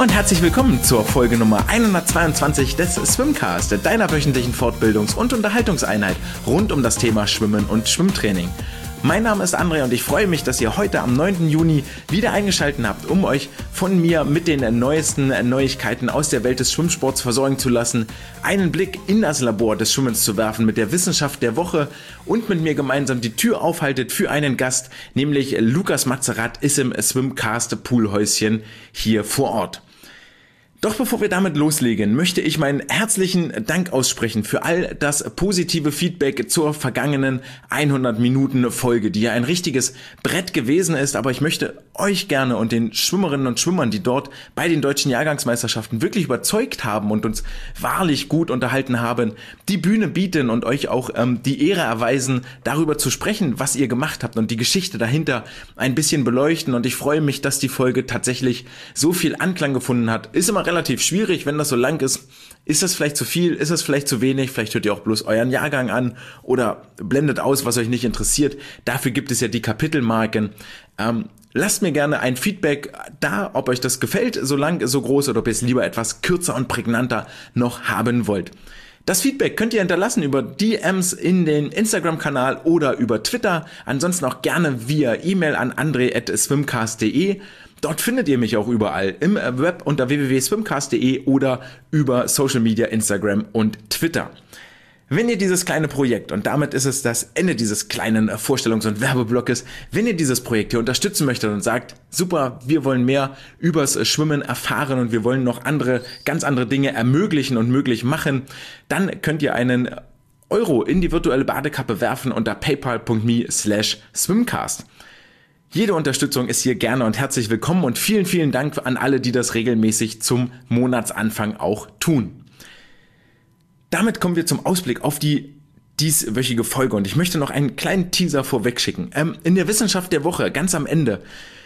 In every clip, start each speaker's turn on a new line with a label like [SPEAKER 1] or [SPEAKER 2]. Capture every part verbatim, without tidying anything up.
[SPEAKER 1] Und herzlich willkommen zur Folge Nummer hundertzweiundzwanzig des Swimcast, deiner wöchentlichen Fortbildungs- und Unterhaltungseinheit rund um das Thema Schwimmen und Schwimmtraining. Mein Name ist André und ich freue mich, dass ihr heute am neunten Juni wieder eingeschaltet habt, um euch von mir mit den neuesten Neuigkeiten aus der Welt des Schwimmsports versorgen zu lassen, einen Blick in das Labor des Schwimmens zu werfen mit der Wissenschaft der Woche und mit mir gemeinsam die Tür aufhaltet für einen Gast, nämlich Lukas Mazerat ist im Swimcast Poolhäuschen hier vor Ort. Doch bevor wir damit loslegen, möchte ich meinen herzlichen Dank aussprechen für all das positive Feedback zur vergangenen hundert Minuten Folge, die ja ein richtiges Brett gewesen ist, aber ich möchte euch gerne und den Schwimmerinnen und Schwimmern, die dort bei den deutschen Jahrgangsmeisterschaften wirklich überzeugt haben und uns wahrlich gut unterhalten haben, die Bühne bieten und euch auch ähm, die Ehre erweisen, darüber zu sprechen, was ihr gemacht habt und die Geschichte dahinter ein bisschen beleuchten, und ich freue mich, dass die Folge tatsächlich so viel Anklang gefunden hat. Ist immer relativ schwierig, wenn das so lang ist. Ist das vielleicht zu viel? Ist das vielleicht zu wenig? Vielleicht hört ihr auch bloß euren Jahrgang an oder blendet aus, was euch nicht interessiert. Dafür gibt es ja die Kapitelmarken. Ähm, lasst mir gerne ein Feedback da, ob euch das gefällt, so lang, so groß, oder ob ihr es lieber etwas kürzer und prägnanter noch haben wollt. Das Feedback könnt ihr hinterlassen über D Ms in den Instagram-Kanal oder über Twitter. Ansonsten auch gerne via E-Mail an andre at swimcast punkt de. Dort findet ihr mich auch überall im Web unter w w w punkt swimcast punkt de oder über Social Media, Instagram und Twitter. Wenn ihr dieses kleine Projekt, und damit ist es das Ende dieses kleinen Vorstellungs- und Werbeblocks, wenn ihr dieses Projekt hier unterstützen möchtet und sagt, super, wir wollen mehr übers Schwimmen erfahren und wir wollen noch andere, ganz andere Dinge ermöglichen und möglich machen, dann könnt ihr einen Euro in die virtuelle Badekappe werfen unter paypal punkt me slash swimcast. Jede Unterstützung ist hier gerne und herzlich willkommen und vielen, vielen Dank an alle, die das regelmäßig zum Monatsanfang auch tun. Damit kommen wir zum Ausblick auf die dieswöchige Folge und ich möchte noch einen kleinen Teaser vorweg schicken. Ähm, in der Wissenschaft der Woche, ganz am Ende,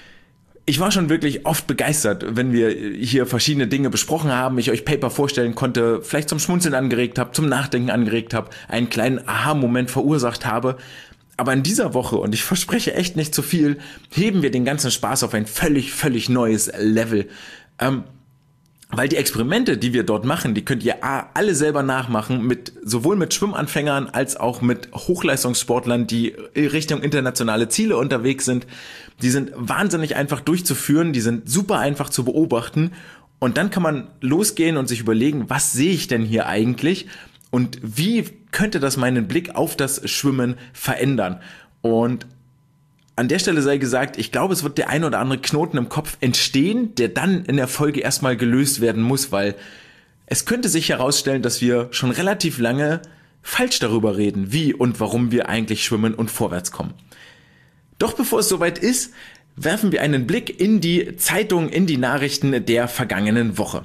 [SPEAKER 1] ich war schon wirklich oft begeistert, wenn wir hier verschiedene Dinge besprochen haben, ich euch Paper vorstellen konnte, vielleicht zum Schmunzeln angeregt habe, zum Nachdenken angeregt habe, einen kleinen Aha-Moment verursacht habe. Aber in dieser Woche, und ich verspreche echt nicht zu viel, heben wir den ganzen Spaß auf ein völlig, völlig neues Level. Ähm, weil die Experimente, die wir dort machen, die könnt ihr alle selber nachmachen, mit sowohl mit Schwimmanfängern als auch mit Hochleistungssportlern, die Richtung internationale Ziele unterwegs sind. Die sind wahnsinnig einfach durchzuführen, die sind super einfach zu beobachten. Und dann kann man losgehen und sich überlegen, was sehe ich denn hier eigentlich? Und wie könnte das meinen Blick auf das Schwimmen verändern? Und an der Stelle sei gesagt, ich glaube, es wird der ein oder andere Knoten im Kopf entstehen, der dann in der Folge erstmal gelöst werden muss, weil es könnte sich herausstellen, dass wir schon relativ lange falsch darüber reden, wie und warum wir eigentlich schwimmen und vorwärts kommen. Doch bevor es soweit ist, werfen wir einen Blick in die Zeitung, in die Nachrichten der vergangenen Woche.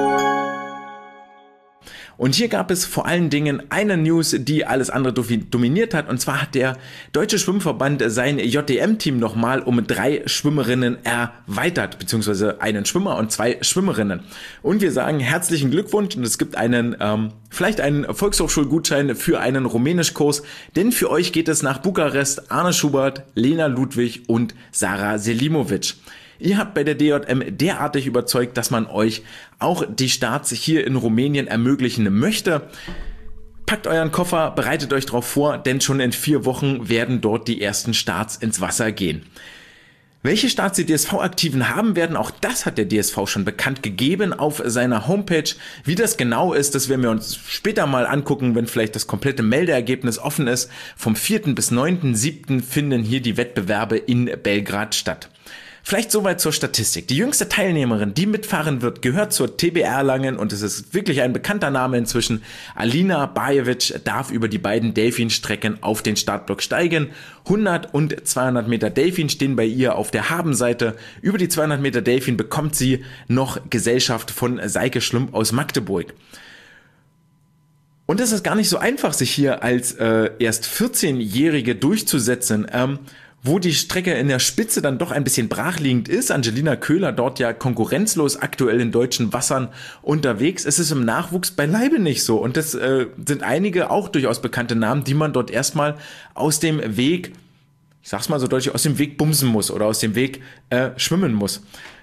[SPEAKER 1] Und hier gab es vor allen Dingen eine News, die alles andere dominiert hat. Und zwar hat der Deutsche Schwimmverband sein J D M-Team nochmal um drei Schwimmerinnen erweitert, beziehungsweise einen Schwimmer und zwei Schwimmerinnen. Und wir sagen herzlichen Glückwunsch, und es gibt einen, ähm, vielleicht einen Volkshochschulgutschein für einen Rumänischkurs, denn für euch geht es nach Bukarest: Arne Schubert, Lena Ludwig und Sarah Selimovic. Ihr habt bei der D J M derartig überzeugt, dass man euch auch die Starts hier in Rumänien ermöglichen möchte. Packt euren Koffer, bereitet euch darauf vor, denn schon in vier Wochen werden dort die ersten Starts ins Wasser gehen. Welche Starts die D S V-Aktiven haben werden, auch das hat der D S V schon bekannt gegeben auf seiner Homepage. Wie das genau ist, das werden wir uns später mal angucken, wenn vielleicht das komplette Meldeergebnis offen ist. Vom vierten bis neunten siebten finden hier die Wettbewerbe in Belgrad statt. Vielleicht soweit zur Statistik. Die jüngste Teilnehmerin, die mitfahren wird, gehört zur T B Erlangen und es ist wirklich ein bekannter Name inzwischen. Alina Bajevic darf über die beiden Delfin-Strecken auf den Startblock steigen. hundert und zweihundert Meter Delfin stehen bei ihr auf der Habenseite. Über die zweihundert Meter Delfin bekommt sie noch Gesellschaft von Seike Schlump aus Magdeburg. Und es ist gar nicht so einfach, sich hier als äh, erst vierzehnjährige durchzusetzen. Ähm, Wo die Strecke in der Spitze dann doch ein bisschen brachliegend ist, Angelina Köhler dort ja konkurrenzlos aktuell in deutschen Wassern unterwegs, ist es im Nachwuchs beileibe nicht so. Und das äh, sind einige auch durchaus bekannte Namen, die man dort erstmal aus dem Weg, ich sag's mal so deutlich, aus dem Weg bumsen muss oder aus dem Weg äh, schwimmen muss.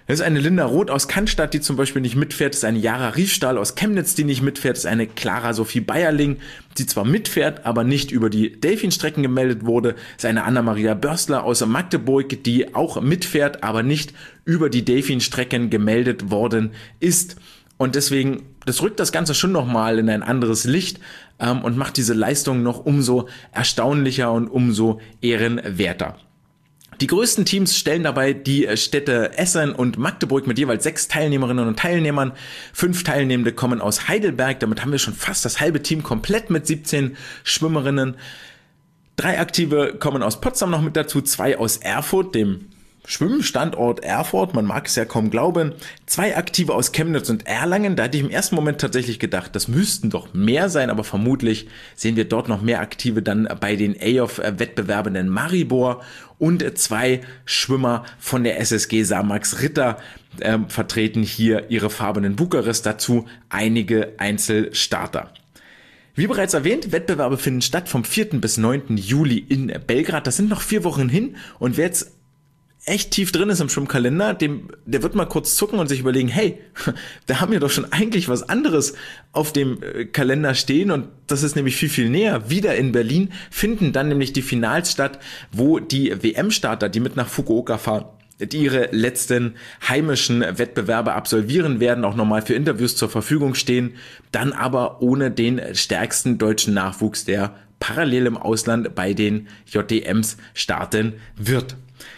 [SPEAKER 1] Es ist eine Linda Roth aus Cannstatt, die zum Beispiel nicht mitfährt. Es ist eine Jara Riefstahl aus Chemnitz, die nicht mitfährt. Es ist eine Clara Sophie Bayerling, die zwar mitfährt, aber nicht über die Delfinstrecken gemeldet wurde. Es ist eine Anna-Maria Börstler aus Magdeburg, die auch mitfährt, aber nicht über die Delfinstrecken gemeldet worden ist. Und deswegen, das rückt das Ganze schon nochmal in ein anderes Licht ähm, und macht diese Leistung noch umso erstaunlicher und umso ehrenwerter. Die größten Teams stellen dabei die Städte Essen und Magdeburg mit jeweils sechs Teilnehmerinnen und Teilnehmern. Fünf Teilnehmende kommen aus Heidelberg, damit haben wir schon fast das halbe Team komplett mit siebzehn Schwimmerinnen. Drei Aktive kommen aus Potsdam noch mit dazu, zwei aus Erfurt, dem Schwimmstandort Erfurt, man mag es ja kaum glauben. Zwei Aktive aus Chemnitz und Erlangen, da hatte ich im ersten Moment tatsächlich gedacht, das müssten doch mehr sein, aber vermutlich sehen wir dort noch mehr Aktive dann bei den A O F-Wettbewerben in Maribor. Und zwei Schwimmer von der S S G Samax Ritter äh, vertreten hier ihre Farben in Bukarest, dazu einige Einzelstarter. Wie bereits erwähnt, Wettbewerbe finden statt vom vierten bis neunten Juli in Belgrad. Das sind noch vier Wochen hin und wer jetzt echt tief drin ist im Schwimmkalender, dem, der wird mal kurz zucken und sich überlegen, hey, da haben wir doch schon eigentlich was anderes auf dem Kalender stehen und das ist nämlich viel, viel näher. Wieder in Berlin finden dann nämlich die Finals statt, wo die W M-Starter, die mit nach Fukuoka fahren, die ihre letzten heimischen Wettbewerbe absolvieren werden, auch nochmal für Interviews zur Verfügung stehen, dann aber ohne den stärksten deutschen Nachwuchs, der parallel im Ausland bei den J D Ms starten wird.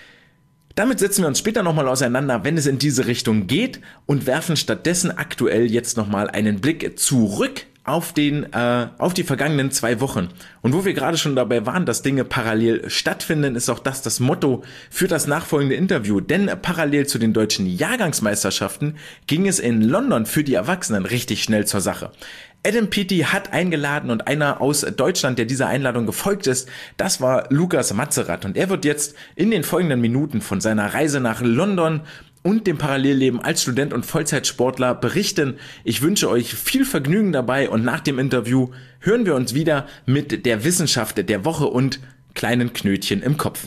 [SPEAKER 1] Damit setzen wir uns später nochmal auseinander, wenn es in diese Richtung geht und werfen stattdessen aktuell jetzt nochmal einen Blick zurück auf den, äh, auf die vergangenen zwei Wochen. Und wo wir gerade schon dabei waren, dass Dinge parallel stattfinden, ist auch das das Motto für das nachfolgende Interview. Denn parallel zu den deutschen Jahrgangsmeisterschaften ging es in London für die Erwachsenen richtig schnell zur Sache. Adam Peaty hat eingeladen und einer aus Deutschland, der dieser Einladung gefolgt ist, das war Lukas Matzerath. Und er wird jetzt in den folgenden Minuten von seiner Reise nach London und dem Parallelleben als Student und Vollzeitsportler berichten. Ich wünsche euch viel Vergnügen dabei und nach dem Interview hören wir uns wieder mit der Wissenschaft der Woche und kleinen Knötchen im Kopf.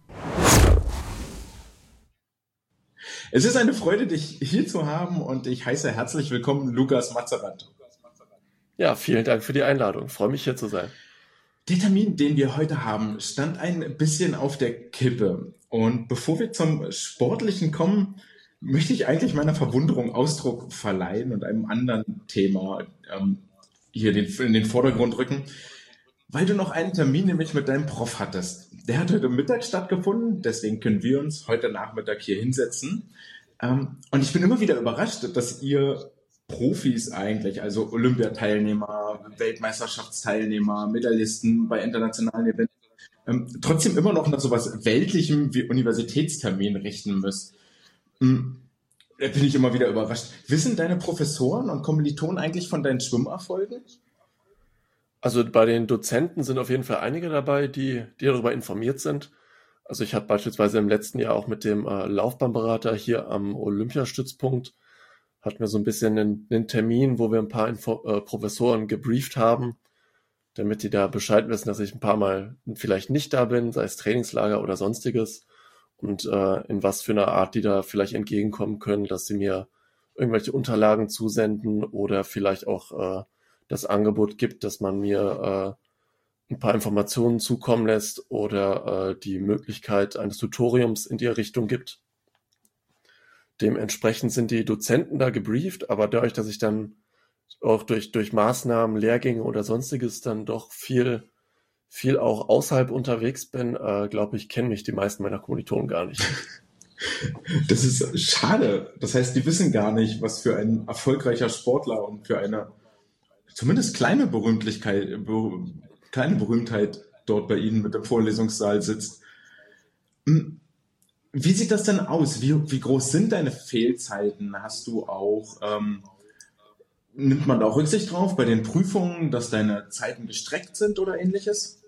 [SPEAKER 1] Es ist eine Freude, dich hier zu haben und ich heiße herzlich willkommen Lukas Matzerath.
[SPEAKER 2] Ja, vielen Dank für die Einladung. Ich freue mich, hier zu sein.
[SPEAKER 1] Der Termin, den wir heute haben, stand ein bisschen auf der Kippe. Und bevor wir zum Sportlichen kommen, möchte ich eigentlich meiner Verwunderung Ausdruck verleihen und einem anderen Thema ähm, hier den, in den Vordergrund rücken, weil du noch einen Termin nämlich mit deinem Prof hattest. Der hat heute Mittag stattgefunden, deswegen können wir uns heute Nachmittag hier hinsetzen. Ähm, und ich bin immer wieder überrascht, dass ihr Profis eigentlich, also Olympiateilnehmer, Weltmeisterschaftsteilnehmer, Medaillisten bei internationalen Events, ähm, trotzdem immer noch nach sowas Weltlichem wie Universitätstermin richten müsst. Hm, da bin ich immer wieder überrascht. Wissen deine Professoren und Kommilitonen eigentlich von deinen Schwimmerfolgen?
[SPEAKER 2] Also bei den Dozenten sind auf jeden Fall einige dabei, die, die darüber informiert sind. Also ich habe beispielsweise im letzten Jahr auch mit dem äh, Laufbahnberater hier am Olympiastützpunkt hatten wir so ein bisschen einen, einen Termin, wo wir ein paar Info- äh, Professoren gebrieft haben, damit die da Bescheid wissen, dass ich ein paar Mal vielleicht nicht da bin, sei es Trainingslager oder sonstiges und äh, in was für einer Art die da vielleicht entgegenkommen können, dass sie mir irgendwelche Unterlagen zusenden oder vielleicht auch äh, das Angebot gibt, dass man mir äh, ein paar Informationen zukommen lässt oder äh, die Möglichkeit eines Tutoriums in die Richtung gibt. Dementsprechend sind die Dozenten da gebrieft, aber dadurch, dass ich dann auch durch, durch Maßnahmen, Lehrgänge oder sonstiges dann doch viel, viel auch außerhalb unterwegs bin, äh, glaube ich, kennen mich die meisten meiner Kommilitonen gar nicht.
[SPEAKER 1] Das ist schade. Das heißt, die wissen gar nicht, was für ein erfolgreicher Sportler und für eine zumindest kleine Berühmtlichkeit, Ber- kleine Berühmtheit dort bei Ihnen mit dem Vorlesungssaal sitzt. Wie sieht das denn aus? Wie, wie groß sind deine Fehlzeiten? Hast du auch, ähm, nimmt man da auch Rücksicht drauf bei den Prüfungen, dass deine Zeiten gestreckt sind oder ähnliches?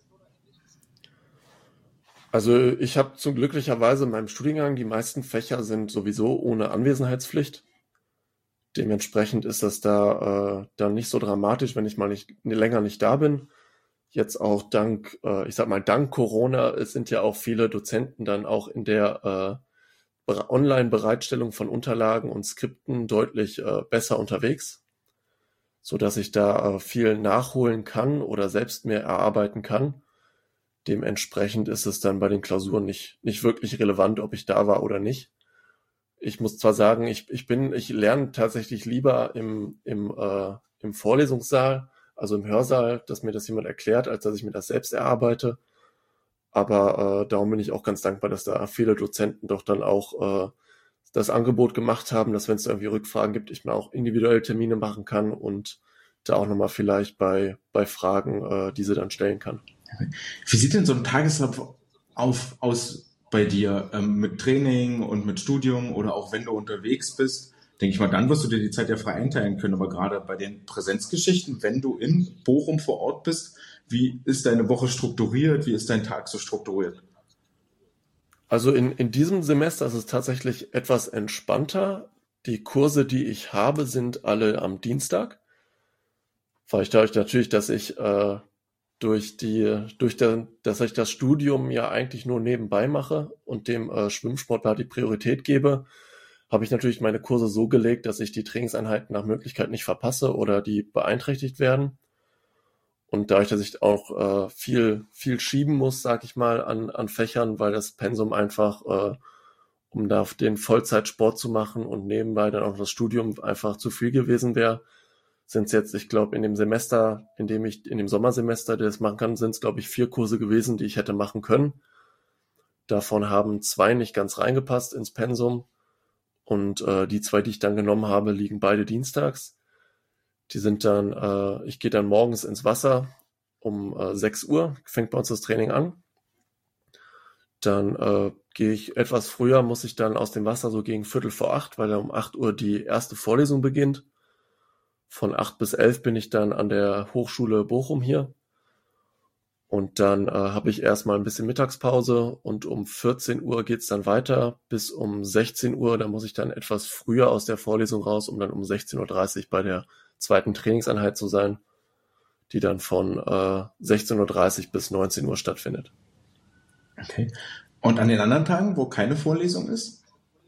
[SPEAKER 2] Also ich habe zum glücklicherweise in meinem Studiengang, die meisten Fächer sind sowieso ohne Anwesenheitspflicht. Dementsprechend ist das da äh, dann nicht so dramatisch, wenn ich mal nicht länger nicht da bin. Jetzt auch dank, äh, ich sag mal, dank Corona es sind ja auch viele Dozenten dann auch in der, äh, Online-Bereitstellung von Unterlagen und Skripten deutlich äh, besser unterwegs, so dass ich da äh, viel nachholen kann oder selbst mehr erarbeiten kann. Dementsprechend ist es dann bei den Klausuren nicht, nicht wirklich relevant, ob ich da war oder nicht. Ich muss zwar sagen, ich, ich bin, ich lerne tatsächlich lieber im, im, äh, im Vorlesungssaal, also im Hörsaal, dass mir das jemand erklärt, als dass ich mir das selbst erarbeite. Aber äh, darum bin ich auch ganz dankbar, dass da viele Dozenten doch dann auch äh, das Angebot gemacht haben, dass wenn es da irgendwie Rückfragen gibt, ich mir auch individuell Termine machen kann und da auch nochmal vielleicht bei, bei Fragen äh, diese dann stellen kann.
[SPEAKER 1] Wie sieht denn so ein Tagesablauf auf, aus bei dir ähm, mit Training und mit Studium oder auch wenn du unterwegs bist? Denke ich mal, dann wirst du dir die Zeit ja frei einteilen können. Aber gerade bei den Präsenzgeschichten, wenn du in Bochum vor Ort bist, wie ist deine Woche strukturiert? Wie ist dein Tag so strukturiert?
[SPEAKER 2] Also in, in diesem Semester ist es tatsächlich etwas entspannter. Die Kurse, die ich habe, sind alle am Dienstag. Weil ich dadurch natürlich, dass ich äh, durch die, durch der, dass ich das Studium ja eigentlich nur nebenbei mache und dem äh, Schwimmsport da die Priorität gebe, habe ich natürlich meine Kurse so gelegt, dass ich die Trainingseinheiten nach Möglichkeit nicht verpasse oder die beeinträchtigt werden. Und dadurch, dass ich auch äh, viel, viel schieben muss, sag ich mal, an, an Fächern, weil das Pensum einfach, äh, um da den Vollzeitsport zu machen und nebenbei dann auch das Studium einfach zu viel gewesen wäre, sind es jetzt, ich glaube, in dem Semester, in dem ich, in dem Sommersemester, der das machen kann, sind es, glaube ich, vier Kurse gewesen, die ich hätte machen können. Davon haben zwei nicht ganz reingepasst ins Pensum. Und äh, die zwei, die ich dann genommen habe, liegen beide dienstags. Die sind dann, äh, ich gehe dann morgens ins Wasser um äh, sechs Uhr, fängt bei uns das Training an. Dann äh, gehe ich etwas früher, muss ich dann aus dem Wasser so gegen Viertel vor acht, weil dann um acht Uhr die erste Vorlesung beginnt. Von acht bis elf bin ich dann an der Hochschule Bochum hier. Und dann äh, habe ich erstmal ein bisschen Mittagspause und um vierzehn Uhr geht's dann weiter bis um sechzehn Uhr. Da muss ich dann etwas früher aus der Vorlesung raus, um dann um sechzehn Uhr dreißig bei der zweiten Trainingseinheit zu sein, die dann von äh, sechzehn Uhr dreißig bis neunzehn Uhr stattfindet.
[SPEAKER 1] Okay. Und an den anderen Tagen, wo keine Vorlesung ist?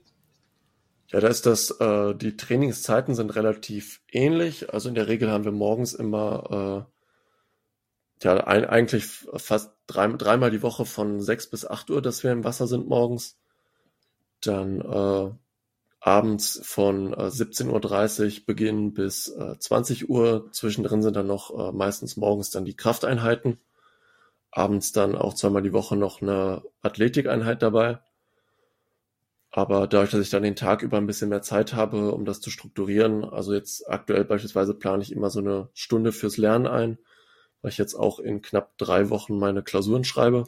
[SPEAKER 2] Ja, da ist das, äh, die Trainingszeiten sind relativ ähnlich. Also in der Regel haben wir morgens immer äh, ja ein, eigentlich fast drei, dreimal die Woche von sechs bis acht Uhr, dass wir im Wasser sind morgens. Dann äh, abends von äh, siebzehn Uhr dreißig Beginn bis äh, zwanzig Uhr. Zwischendrin sind dann noch äh, meistens morgens dann die Krafteinheiten. Abends dann auch zweimal die Woche noch eine Athletikeinheit dabei. Aber dadurch, dass ich dann den Tag über ein bisschen mehr Zeit habe, um das zu strukturieren, also jetzt aktuell beispielsweise plane ich immer so eine Stunde fürs Lernen ein, weil ich jetzt auch in knapp drei Wochen meine Klausuren schreibe.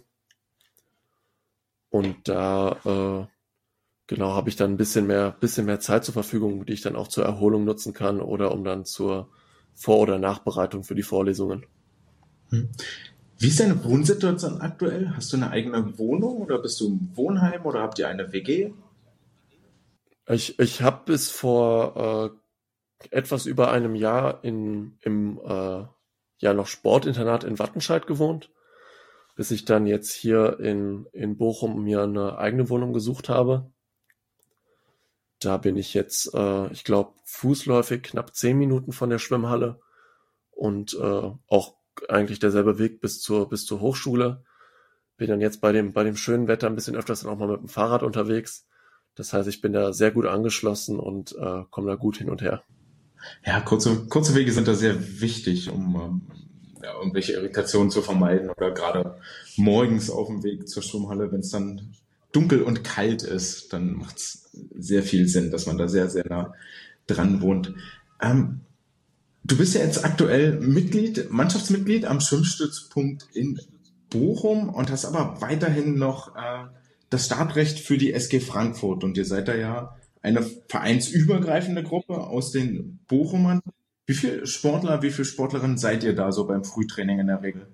[SPEAKER 2] Und da äh, genau habe ich dann ein bisschen mehr, bisschen mehr Zeit zur Verfügung, die ich dann auch zur Erholung nutzen kann oder um dann zur Vor- oder Nachbereitung für die Vorlesungen.
[SPEAKER 1] Hm. Wie ist deine Wohnsituation aktuell? Hast du eine eigene Wohnung oder bist du im Wohnheim oder habt ihr eine W G?
[SPEAKER 2] Ich, ich habe bis vor äh, etwas über einem Jahr in, im äh, ja noch Sportinternat in Wattenscheid gewohnt, bis ich dann jetzt hier in, in Bochum mir eine eigene Wohnung gesucht habe. Da bin ich jetzt, äh, ich glaube, fußläufig knapp zehn Minuten von der Schwimmhalle und äh, auch eigentlich derselbe Weg bis zur, bis zur Hochschule. Bin dann jetzt bei dem, bei dem schönen Wetter ein bisschen öfters dann auch mal mit dem Fahrrad unterwegs. Das heißt, ich bin da sehr gut angeschlossen und äh, komme da gut hin und her.
[SPEAKER 1] Ja, kurze, kurze Wege sind da sehr wichtig, um ähm, ja, irgendwelche Irritationen zu vermeiden oder gerade morgens auf dem Weg zur Schwimmhalle, wenn es dann dunkel und kalt ist, dann macht es sehr viel Sinn, dass man da sehr, sehr nah dran wohnt. Ähm, du bist ja jetzt aktuell Mitglied, Mannschaftsmitglied am Schwimmstützpunkt in Bochum und hast aber weiterhin noch äh, das Startrecht für die S G Frankfurt und ihr seid da ja eine vereinsübergreifende Gruppe aus den Bochumern. Wie viele Sportler, wie viele Sportlerinnen seid ihr da so beim Frühtraining in der Regel?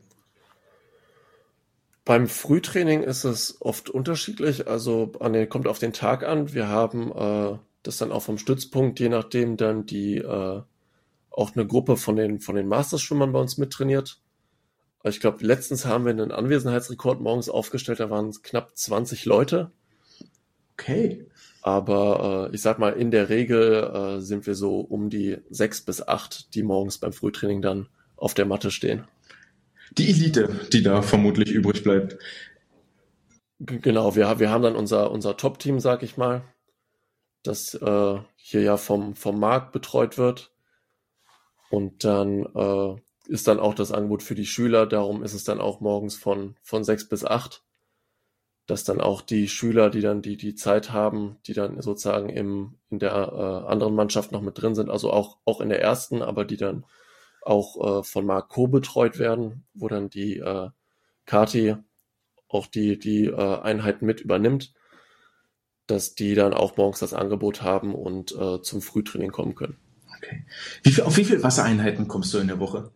[SPEAKER 2] Beim Frühtraining ist es oft unterschiedlich, also an den, kommt auf den Tag an. Wir haben äh, das dann auch vom Stützpunkt, je nachdem dann die äh, auch eine Gruppe von den von den Masterschwimmern bei uns mittrainiert. Ich glaube, letztens haben wir einen Anwesenheitsrekord morgens aufgestellt, da waren es knapp zwanzig Leute.
[SPEAKER 1] Okay.
[SPEAKER 2] Aber äh, ich sag mal, in der Regel äh, sind wir so um die sechs bis acht, die morgens beim Frühtraining dann auf der Matte stehen.
[SPEAKER 1] Die Elite, die da vermutlich übrig bleibt.
[SPEAKER 2] G- Genau, wir, ha- wir haben dann unser, unser Top-Team, sag ich mal, das äh, hier ja vom, vom Marc betreut wird. Und dann äh, ist dann auch das Angebot für die Schüler, darum ist es dann auch morgens von, von sechs bis acht, dass dann auch die Schüler, die dann die, die Zeit haben, die dann sozusagen im, in der äh, anderen Mannschaft noch mit drin sind, also auch, auch in der ersten, aber die dann auch äh, von Marc co-betreut werden, wo dann die äh, Kati auch die, die äh, Einheiten mit übernimmt, dass die dann auch morgens das Angebot haben und äh, zum Frühtraining kommen können.
[SPEAKER 1] Okay. Wie viel, auf wie viele Wassereinheiten kommst du in der Woche?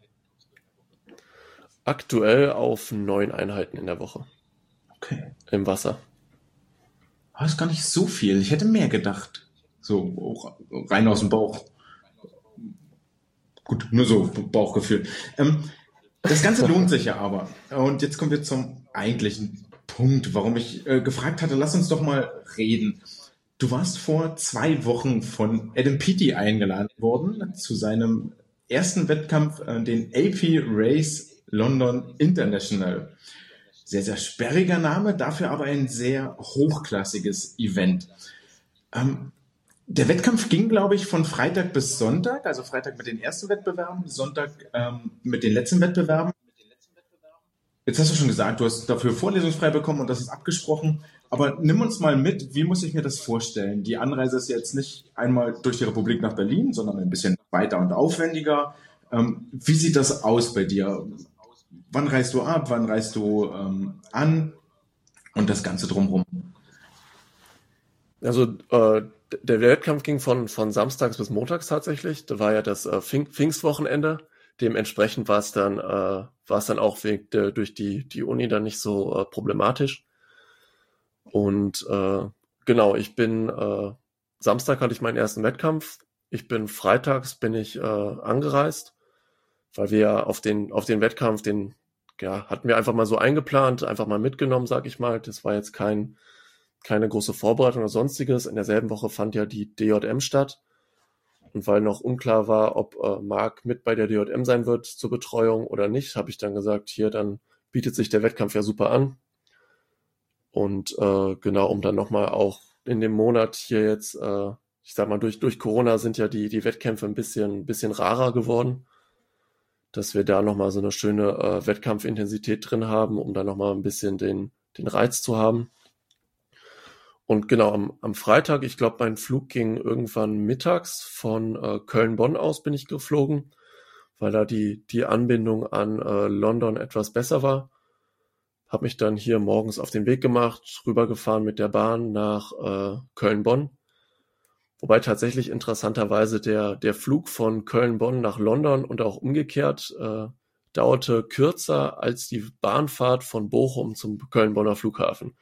[SPEAKER 2] Aktuell auf neun Einheiten in der Woche
[SPEAKER 1] Okay.
[SPEAKER 2] im Wasser.
[SPEAKER 1] Das ist gar nicht so viel. Ich hätte mehr gedacht. So rein aus dem Bauch. Gut, nur so Bauchgefühl. Ähm, das Ganze lohnt sich ja aber. Und jetzt kommen wir zum eigentlichen Punkt, warum ich äh, gefragt hatte, lass uns doch mal reden. Du warst vor zwei Wochen von Adam Peaty eingeladen worden zu seinem ersten Wettkampf, äh, den A P Race London International. Sehr, sehr sperriger Name, dafür aber ein sehr hochklassiges Event. Ähm, der Wettkampf ging, glaube ich, von Freitag bis Sonntag, also Freitag mit den ersten Wettbewerben, Sonntag ähm, mit den letzten Wettbewerben. Jetzt hast du schon gesagt, du hast dafür vorlesungsfrei bekommen und das ist abgesprochen. Aber nimm uns mal mit, wie muss ich mir das vorstellen? Die Anreise ist jetzt nicht einmal durch die Republik nach Berlin, sondern ein bisschen weiter und aufwendiger. Ähm, wie sieht das aus bei dir? Wann reist du ab? Wann reist du ähm, an? Und das Ganze drumherum.
[SPEAKER 2] Also äh, der Wettkampf ging von, von samstags bis montags tatsächlich. Da war ja das äh, Pfing Pfingstwochenende. Dementsprechend war es dann, äh, war es dann auch wegen der, durch die, die Uni dann nicht so äh, problematisch. Und äh, genau, ich bin, äh, Samstag hatte ich meinen ersten Wettkampf. Ich bin freitags bin ich äh, angereist, weil wir ja auf den, auf den Wettkampf, den ja, hatten wir einfach mal so eingeplant, einfach mal mitgenommen, sag ich mal. Das war jetzt kein, keine große Vorbereitung oder sonstiges. In derselben Woche fand ja die D J M statt. Und weil noch unklar war, ob äh, Marc mit bei der D J M sein wird zur Betreuung oder nicht, habe ich dann gesagt, hier, dann bietet sich der Wettkampf ja super an. Und äh, genau, um dann nochmal auch in dem Monat hier jetzt, äh, ich sag mal, durch, durch Corona sind ja die, die Wettkämpfe ein bisschen, bisschen rarer geworden, dass wir da nochmal so eine schöne äh, Wettkampfintensität drin haben, um da nochmal ein bisschen den, den Reiz zu haben. Und genau, am, am Freitag, ich glaube, mein Flug ging irgendwann mittags von äh, Köln-Bonn aus bin ich geflogen, weil da die, die Anbindung an äh, London etwas besser war. Habe mich dann hier morgens auf den Weg gemacht, rübergefahren mit der Bahn nach äh, Köln-Bonn. Wobei tatsächlich interessanterweise der, der Flug von Köln-Bonn nach London und auch umgekehrt äh, dauerte kürzer als die Bahnfahrt von Bochum zum Köln-Bonner Flughafen.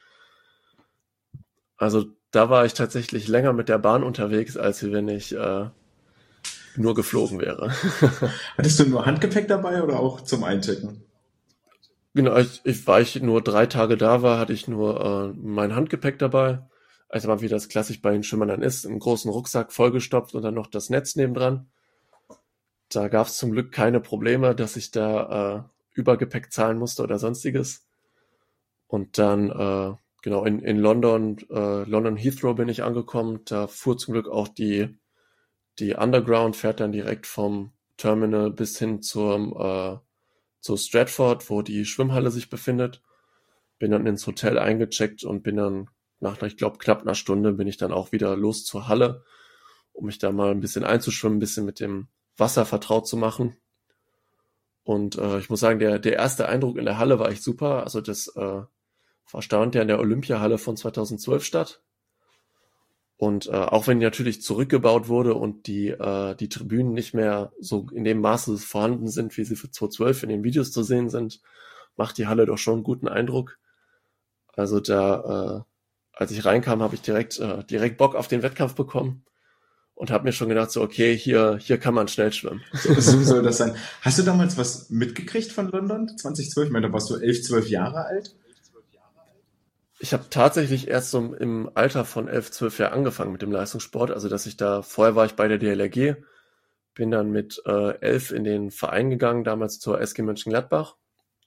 [SPEAKER 2] Also da war ich tatsächlich länger mit der Bahn unterwegs, als wenn ich äh, nur geflogen wäre.
[SPEAKER 1] Hattest du nur Handgepäck dabei oder auch zum Einchecken?
[SPEAKER 2] Genau, ich, ich, weil ich nur drei Tage da war, hatte ich nur äh, mein Handgepäck dabei. Also mal wie das klassisch bei den Schwimmern dann ist, einen großen Rucksack vollgestopft und dann noch das Netz nebendran. Da gab es zum Glück keine Probleme, dass ich da äh, Übergepäck zahlen musste oder sonstiges. Und dann, äh, genau, in, in London, äh, London Heathrow bin ich angekommen. Da fuhr zum Glück auch die, die Underground, fährt dann direkt vom Terminal bis hin zum, äh, zu Stratford, wo die Schwimmhalle sich befindet. Bin dann ins Hotel eingecheckt und bin dann nach, ich glaube, knapp einer Stunde bin ich dann auch wieder los zur Halle, um mich da mal ein bisschen einzuschwimmen, ein bisschen mit dem Wasser vertraut zu machen. Und äh, ich muss sagen, der, der erste Eindruck in der Halle war echt super. Also das äh, stand ja in der Olympiahalle von zweitausendzwölf statt. Und äh, auch wenn die natürlich zurückgebaut wurde und die, äh, die Tribünen nicht mehr so in dem Maße vorhanden sind, wie sie für zweitausendzwölf in den Videos zu sehen sind, macht die Halle doch schon einen guten Eindruck. Also da, äh, als ich reinkam, habe ich direkt, äh, direkt Bock auf den Wettkampf bekommen und habe mir schon gedacht, so okay, hier, hier kann man schnell schwimmen.
[SPEAKER 1] So, so soll das sein. Hast du damals was mitgekriegt von London zweitausendzwölf? Ich meine, da warst du elf, zwölf Jahre alt.
[SPEAKER 2] Ich habe tatsächlich erst so im Alter von elf, zwölf Jahren angefangen mit dem Leistungssport. Also dass ich da, vorher war ich bei der D L R G, bin dann mit äh, elf in den Verein gegangen, damals zur S G Mönchengladbach.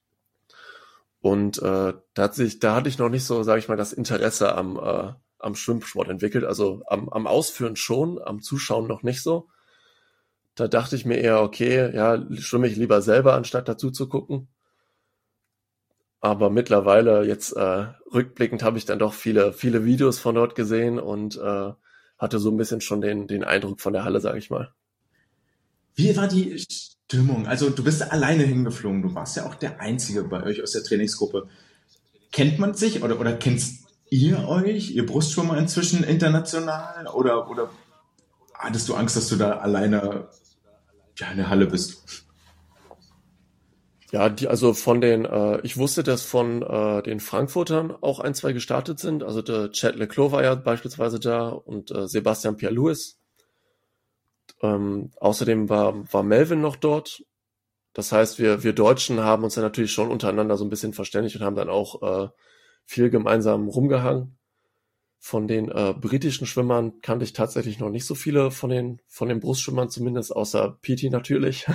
[SPEAKER 2] Und äh, da, hat sich, da hatte ich noch nicht so, sage ich mal, das Interesse am, äh, am Schwimmsport entwickelt. Also am, am Ausführen schon, am Zuschauen noch nicht so. Da dachte ich mir eher, okay, ja, schwimme ich lieber selber, anstatt dazu zu gucken. Aber mittlerweile, jetzt äh, rückblickend, habe ich dann doch viele, viele Videos von dort gesehen und äh, hatte so ein bisschen schon den, den Eindruck von der Halle, sage ich mal.
[SPEAKER 1] Wie war die Stimmung? Also du bist alleine hingeflogen, du warst ja auch der Einzige bei euch aus der Trainingsgruppe. Kennt man sich oder, oder kennst ihr euch, ihr Brustschwimmer inzwischen international? Oder, oder hattest du Angst, dass du da alleine ja, in der Halle bist?
[SPEAKER 2] Ja, die, also von den, äh, ich wusste, dass von äh, den Frankfurtern auch ein, zwei gestartet sind. Also der Chad Leclos war ja beispielsweise da und äh, Sebastian Pierre-Louis. Ähm, außerdem war, war Melvin noch dort. Das heißt, wir, wir Deutschen haben uns dann natürlich schon untereinander so ein bisschen verständigt und haben dann auch äh, viel gemeinsam rumgehangen. Von den äh, britischen Schwimmern kannte ich tatsächlich noch nicht so viele von den, von den Brustschwimmern zumindest, außer Petey natürlich.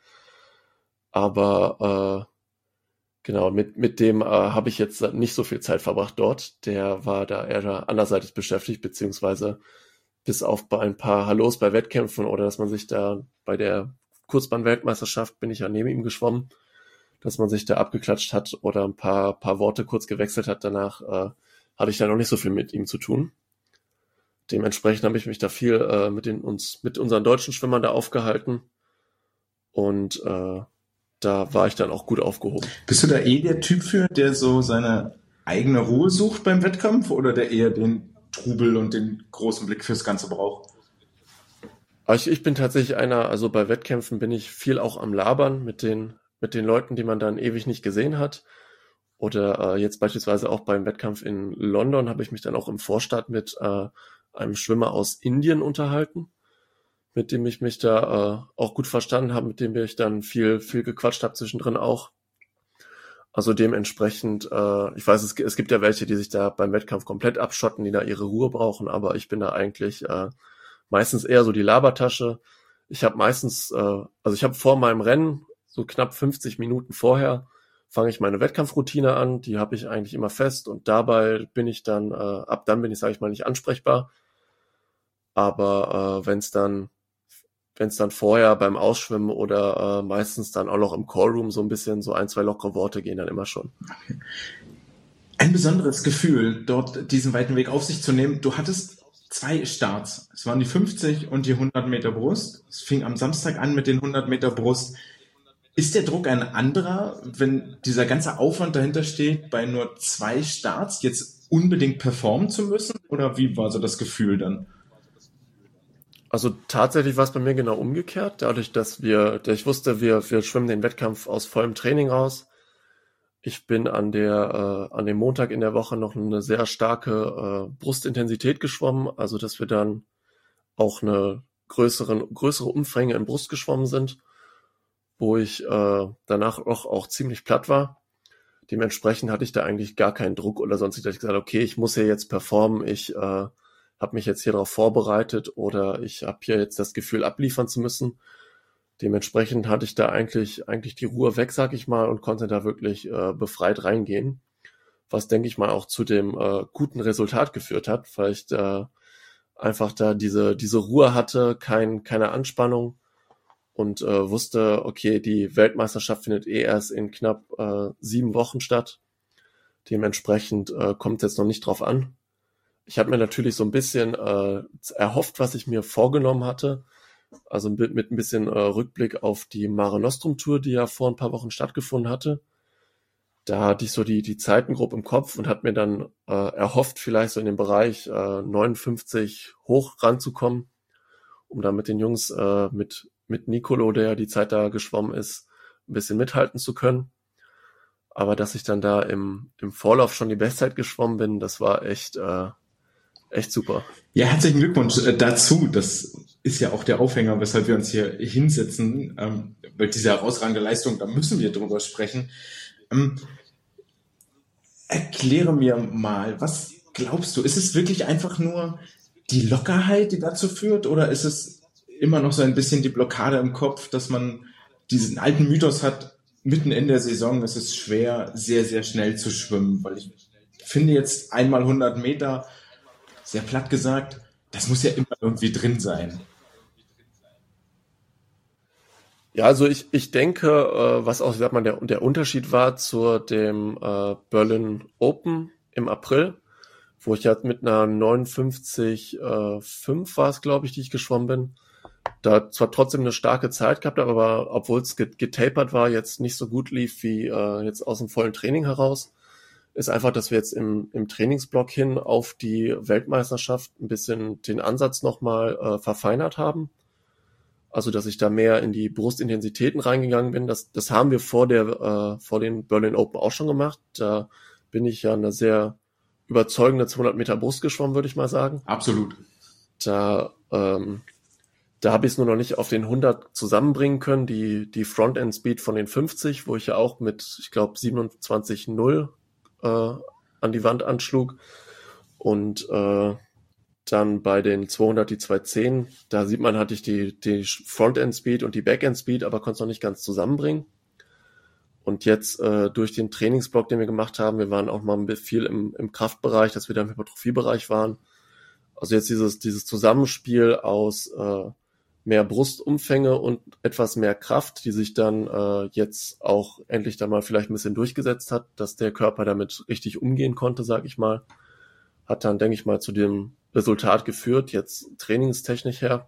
[SPEAKER 2] Aber äh, genau, mit, mit dem äh, habe ich jetzt nicht so viel Zeit verbracht dort. Der war da eher anderseitig beschäftigt, beziehungsweise bis auf bei ein paar Hallos bei Wettkämpfen oder dass man sich da bei der Kurzbahn-Weltmeisterschaft bin ich ja neben ihm geschwommen, dass man sich da abgeklatscht hat oder ein paar, paar Worte kurz gewechselt hat. Danach äh, hatte ich da noch nicht so viel mit ihm zu tun. Dementsprechend habe ich mich da viel äh, mit, den, uns, mit unseren deutschen Schwimmern da aufgehalten und äh, da war ich dann auch gut aufgehoben.
[SPEAKER 1] Bist du da eh der Typ für, der so seine eigene Ruhe sucht beim Wettkampf oder der eher den Trubel und den großen Blick fürs Ganze braucht?
[SPEAKER 2] Ich, ich bin tatsächlich einer, also bei Wettkämpfen bin ich viel auch am Labern mit den, mit den Leuten, die man dann ewig nicht gesehen hat. Oder äh, jetzt beispielsweise auch beim Wettkampf in London habe ich mich dann auch im Vorstart mit äh, einem Schwimmer aus Indien unterhalten, mit dem ich mich da äh, auch gut verstanden habe, mit dem ich dann viel, viel gequatscht habe zwischendrin auch. Also dementsprechend, äh, ich weiß, es, es gibt ja welche, die sich da beim Wettkampf komplett abschotten, die da ihre Ruhe brauchen, aber ich bin da eigentlich äh, meistens eher so die Labertasche. Ich habe meistens, äh, also ich habe vor meinem Rennen, so knapp fünfzig Minuten vorher, fange ich meine Wettkampfroutine an, die habe ich eigentlich immer fest und dabei bin ich dann, äh, ab dann bin ich, sage ich mal, nicht ansprechbar. Aber äh, wenn es dann wenn es dann vorher beim Ausschwimmen oder äh, meistens dann auch noch im Callroom so ein bisschen so ein, zwei lockere Worte gehen dann immer schon.
[SPEAKER 1] Ein besonderes Gefühl, dort diesen weiten Weg auf sich zu nehmen. Du hattest zwei Starts. Es waren die fünfzig und die hundert Meter Brust. Es fing am Samstag an mit den hundert Meter Brust. Ist der Druck ein anderer, wenn dieser ganze Aufwand dahinter steht, bei nur zwei Starts jetzt unbedingt performen zu müssen? Oder wie war so das Gefühl dann?
[SPEAKER 2] Also tatsächlich war es bei mir genau umgekehrt, dadurch, dass wir, dass ich wusste, wir, wir schwimmen den Wettkampf aus vollem Training raus. Ich bin an der, äh, an dem Montag in der Woche noch eine sehr starke äh, Brustintensität geschwommen, also dass wir dann auch eine größere, größere Umfänge in Brust geschwommen sind, wo ich äh, danach auch, auch ziemlich platt war. Dementsprechend hatte ich da eigentlich gar keinen Druck oder sonst, dass ich gesagt habe, okay, ich muss hier jetzt performen, ich äh, habe mich jetzt hier darauf vorbereitet oder ich habe hier jetzt das Gefühl, abliefern zu müssen. Dementsprechend hatte ich da eigentlich eigentlich die Ruhe weg, sag ich mal, und konnte da wirklich äh, befreit reingehen, was, denke ich mal, auch zu dem äh, guten Resultat geführt hat, weil ich da einfach da diese diese Ruhe hatte, kein, keine Anspannung und äh, wusste, okay, die Weltmeisterschaft findet eh erst in knapp äh, sieben Wochen statt. Dementsprechend äh, kommt es jetzt noch nicht drauf an. Ich habe mir natürlich so ein bisschen äh, erhofft, was ich mir vorgenommen hatte. Also mit, mit ein bisschen äh, Rückblick auf die Mare Nostrum Tour, die ja vor ein paar Wochen stattgefunden hatte. Da hatte ich so die, die Zeiten grob im Kopf und habe mir dann äh, erhofft, vielleicht so in den Bereich äh, neunundfünfzig hoch ranzukommen, um da mit den Jungs, äh, mit, mit Nicolo, der ja die Zeit da geschwommen ist, ein bisschen mithalten zu können. Aber dass ich dann da im, im Vorlauf schon die Bestzeit geschwommen bin, das war echt... Äh, Echt super.
[SPEAKER 1] Ja, herzlichen Glückwunsch dazu. Das ist ja auch der Aufhänger, weshalb wir uns hier hinsetzen. Ähm, weil diese herausragende Leistung, da müssen wir drüber sprechen. Ähm, erkläre mir mal, was glaubst du? Ist es wirklich einfach nur die Lockerheit, die dazu führt, oder ist es immer noch so ein bisschen die Blockade im Kopf, dass man diesen alten Mythos hat, mitten in der Saison ist es schwer, sehr, sehr schnell zu schwimmen, weil ich finde jetzt einmal hundert Meter, sehr platt gesagt, das muss ja immer irgendwie drin sein.
[SPEAKER 2] Ja, also ich, ich denke, äh, was auch, sag mal, der, der Unterschied war zu dem äh, Berlin Open im April, wo ich ja mit einer neunundfünfzig Komma fünf war es, glaube ich, die ich geschwommen bin, da zwar trotzdem eine starke Zeit gehabt habe, aber obwohl es getapert war, jetzt nicht so gut lief wie äh, jetzt aus dem vollen Training heraus, ist einfach, dass wir jetzt im, im Trainingsblock hin auf die Weltmeisterschaft ein bisschen den Ansatz nochmal äh, verfeinert haben. Also, dass ich da mehr in die Brustintensitäten reingegangen bin. Das, das haben wir vor der, äh, vor den Berlin Open auch schon gemacht. Da bin ich ja eine sehr überzeugende zweihundert Meter Brust geschwommen, würde ich mal sagen.
[SPEAKER 1] Absolut.
[SPEAKER 2] Da, ähm, da habe ich es nur noch nicht auf den hundert zusammenbringen können, die, die Frontend-Speed von den fünfzig, wo ich ja auch mit, ich glaube, siebenundzwanzig Komma null äh, an die Wand anschlug. Und äh, dann bei den zweihundert die zwei zehn, da sieht man, hatte ich die, die Frontend-Speed und die Backend-Speed, aber konnte es noch nicht ganz zusammenbringen. Und jetzt äh, durch den Trainingsblock, den wir gemacht haben, wir waren auch mal viel im, im Kraftbereich, dass wir da im Hypertrophiebereich waren. Also jetzt dieses, dieses Zusammenspiel aus äh, mehr Brustumfänge und etwas mehr Kraft, die sich dann äh, jetzt auch endlich da mal vielleicht ein bisschen durchgesetzt hat, dass der Körper damit richtig umgehen konnte, sag ich mal, hat dann, denke ich mal, zu dem Resultat geführt, jetzt trainingstechnisch her.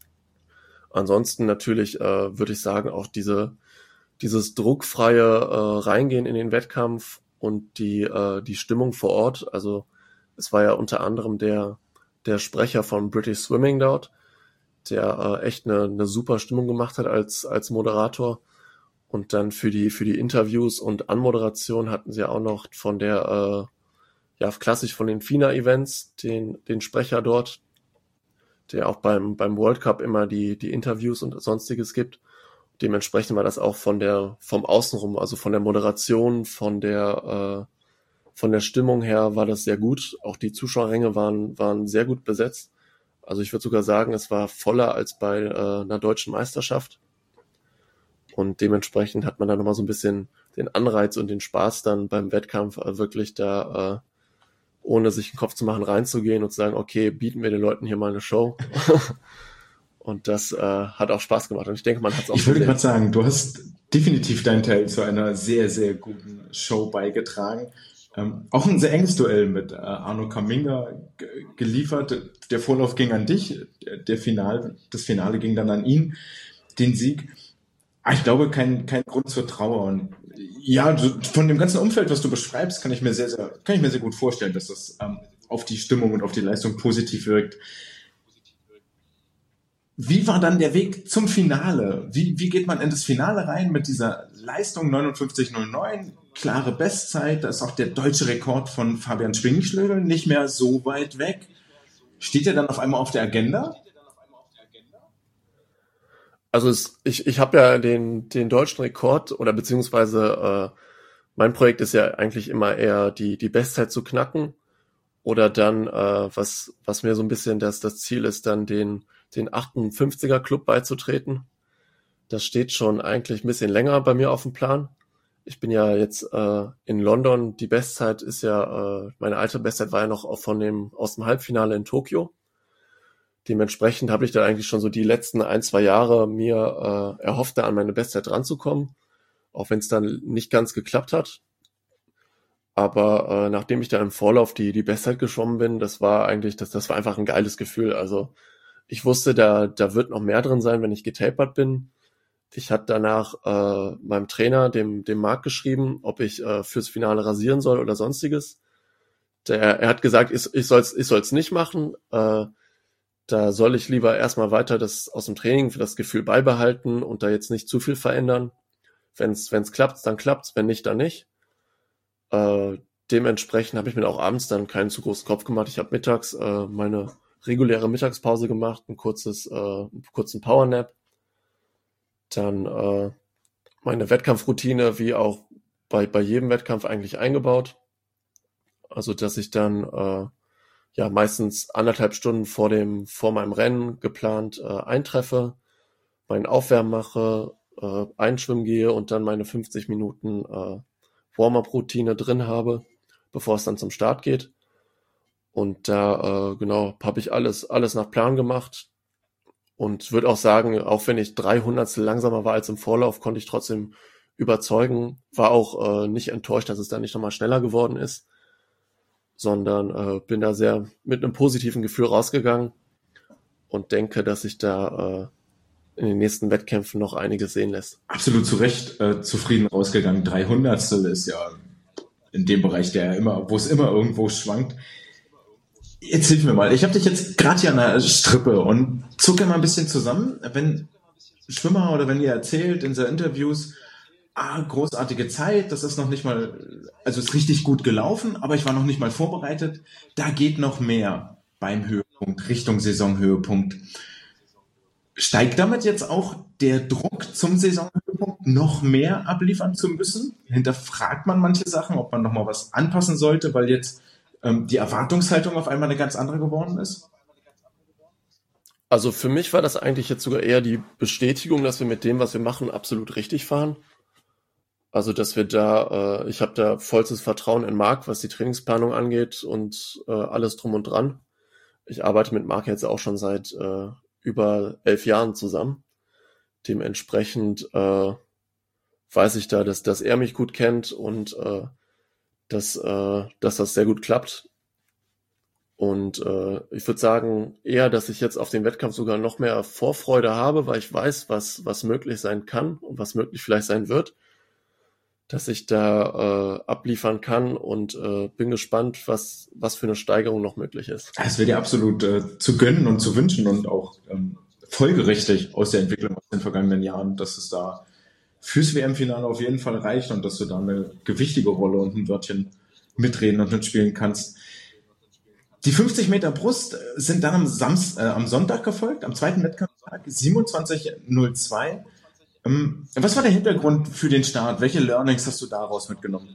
[SPEAKER 2] Ansonsten natürlich äh, würde ich sagen, auch diese dieses druckfreie äh, Reingehen in den Wettkampf und die äh, die Stimmung vor Ort. Also es war ja unter anderem der der Sprecher von British Swimming dort, der äh, echt eine, eine super Stimmung gemacht hat als als Moderator. Und dann für die für die Interviews und Anmoderation hatten sie auch noch von der äh, ja, klassisch von den FINA-Events, den, den Sprecher dort, der auch beim, beim World Cup immer die, die Interviews und Sonstiges gibt. Dementsprechend war das auch von der, vom Außenrum, also von der Moderation, von der, äh, von der Stimmung her war das sehr gut. Auch die Zuschauerränge waren, waren sehr gut besetzt. Also ich würde sogar sagen, es war voller als bei äh, einer deutschen Meisterschaft. Und dementsprechend hat man dann nochmal so ein bisschen den Anreiz und den Spaß dann beim Wettkampf äh, wirklich da, äh, ohne sich den Kopf zu machen, reinzugehen und zu sagen, okay, bieten wir den Leuten hier mal eine Show. Und das äh, hat auch Spaß gemacht. Und ich denke, man hat es auch
[SPEAKER 1] Ich würde
[SPEAKER 2] gesehen.
[SPEAKER 1] gerade sagen, du hast definitiv deinen Teil zu einer sehr, sehr guten Show beigetragen. Ähm, auch ein sehr enges Duell mit äh, Arno Kaminga g- geliefert. Der Vorlauf ging an dich, der, der Final, das Finale ging dann an ihn, den Sieg. Ah, ich glaube, kein, kein Grund zur Trauer. Und ja, so von dem ganzen Umfeld, was du beschreibst, kann ich mir sehr, sehr, kann ich mir sehr gut vorstellen, dass das ähm, auf die Stimmung und auf die Leistung positiv wirkt. Wie war dann der Weg zum Finale? Wie, wie geht man in das Finale rein mit dieser Leistung neunundfünfzig Komma null neun? Klare Bestzeit, da ist auch der deutsche Rekord von Fabian Schwingenschlögl nicht mehr so weit weg. Steht er dann auf einmal auf der Agenda?
[SPEAKER 2] Also es, ich, ich habe ja den, den deutschen Rekord oder beziehungsweise äh, mein Projekt ist ja eigentlich immer eher die, die Bestzeit zu knacken oder dann, äh, was, was mir so ein bisschen das, das Ziel ist, dann den, den achtundfünfziger Club beizutreten. Das steht schon eigentlich ein bisschen länger bei mir auf dem Plan. Ich bin ja jetzt äh, in London, die Bestzeit ist ja, äh, meine alte Bestzeit war ja noch auch von dem, aus dem Halbfinale in Tokio. Dementsprechend habe ich da eigentlich schon so die letzten ein, zwei Jahre mir äh, erhofft, da an meine Bestzeit ranzukommen, auch wenn es dann nicht ganz geklappt hat. Aber äh, nachdem ich da im Vorlauf die die Bestzeit geschwommen bin, das war eigentlich, das, das war einfach ein geiles Gefühl. Also ich wusste, da da wird noch mehr drin sein, wenn ich getapert bin. Ich hatte danach äh, meinem Trainer, dem dem Marc, geschrieben, ob ich äh, fürs Finale rasieren soll oder sonstiges. Der, er hat gesagt, ich, ich soll's ich soll's nicht machen. Äh, Da soll ich lieber erstmal weiter das aus dem Training für das Gefühl beibehalten und da jetzt nicht zu viel verändern. Wenn es klappt, dann klappt's, wenn nicht, dann nicht. Äh, dementsprechend habe ich mir auch abends dann keinen zu großen Kopf gemacht. Ich habe mittags äh, meine reguläre Mittagspause gemacht, ein kurzes, äh, einen kurzen Powernap. Dann äh, meine Wettkampfroutine, wie auch bei, bei jedem Wettkampf eigentlich eingebaut. Also dass ich dann äh, ja meistens anderthalb Stunden vor dem vor meinem Rennen geplant äh, eintreffe, mein Aufwärmen mache, äh, einschwimmen gehe und dann meine fünfzig Minuten äh, Warm-up-Routine drin habe, bevor es dann zum Start geht. Und da äh, genau habe ich alles alles nach Plan gemacht und würde auch sagen, auch wenn ich drei Hundertstel langsamer war als im Vorlauf, konnte ich trotzdem überzeugen. War auch äh, nicht enttäuscht, dass es dann nicht nochmal schneller geworden ist, sondern äh, bin da sehr mit einem positiven Gefühl rausgegangen und denke, dass sich da äh, in den nächsten Wettkämpfen noch einiges sehen lässt.
[SPEAKER 1] Absolut zu Recht äh, zufrieden rausgegangen. Drei Hundertstel ist ja in dem Bereich, der immer, wo es immer irgendwo schwankt. Jetzt hilf mir mal. Ich habe dich jetzt gerade hier an der Strippe und zucke mal ein bisschen zusammen, wenn Schwimmer oder wenn ihr erzählt in so Interviews, ah, großartige Zeit, das ist noch nicht mal, also ist richtig gut gelaufen, aber ich war noch nicht mal vorbereitet. Da geht noch mehr beim Höhepunkt, Richtung Saisonhöhepunkt. Steigt damit jetzt auch der Druck zum Saisonhöhepunkt, noch mehr abliefern zu müssen? Hinterfragt man manche Sachen, ob man nochmal was anpassen sollte, weil jetzt ähm, die Erwartungshaltung auf einmal eine ganz andere geworden ist?
[SPEAKER 2] Also für mich war das eigentlich jetzt sogar eher die Bestätigung, dass wir mit dem, was wir machen, absolut richtig fahren. Also dass wir da, äh, ich habe da vollstes Vertrauen in Marc, was die Trainingsplanung angeht und äh, alles drum und dran. Ich arbeite mit Marc jetzt auch schon seit äh, über elf Jahren zusammen. Dementsprechend äh, weiß ich da, dass, dass er mich gut kennt und äh, dass, äh, dass das sehr gut klappt. Und äh, ich würde sagen eher, dass ich jetzt auf den Wettkampf sogar noch mehr Vorfreude habe, weil ich weiß, was, was möglich sein kann und was möglich vielleicht sein wird, dass ich da äh, abliefern kann und äh, bin gespannt, was, was für eine Steigerung noch möglich ist.
[SPEAKER 1] Es wäre dir absolut äh, zu gönnen und zu wünschen und auch ähm, folgerichtig aus der Entwicklung aus den vergangenen Jahren, dass es da fürs W M-Finale auf jeden Fall reicht und dass du da eine gewichtige Rolle und ein Wörtchen mitreden und mitspielen kannst. Die fünfzig Meter Brust sind dann am, Samst, äh, am Sonntag gefolgt, am zweiten Wettkampftag, siebenundzwanzig null zwei. Ähm, was war der Hintergrund für den Start? Welche Learnings hast du daraus mitgenommen?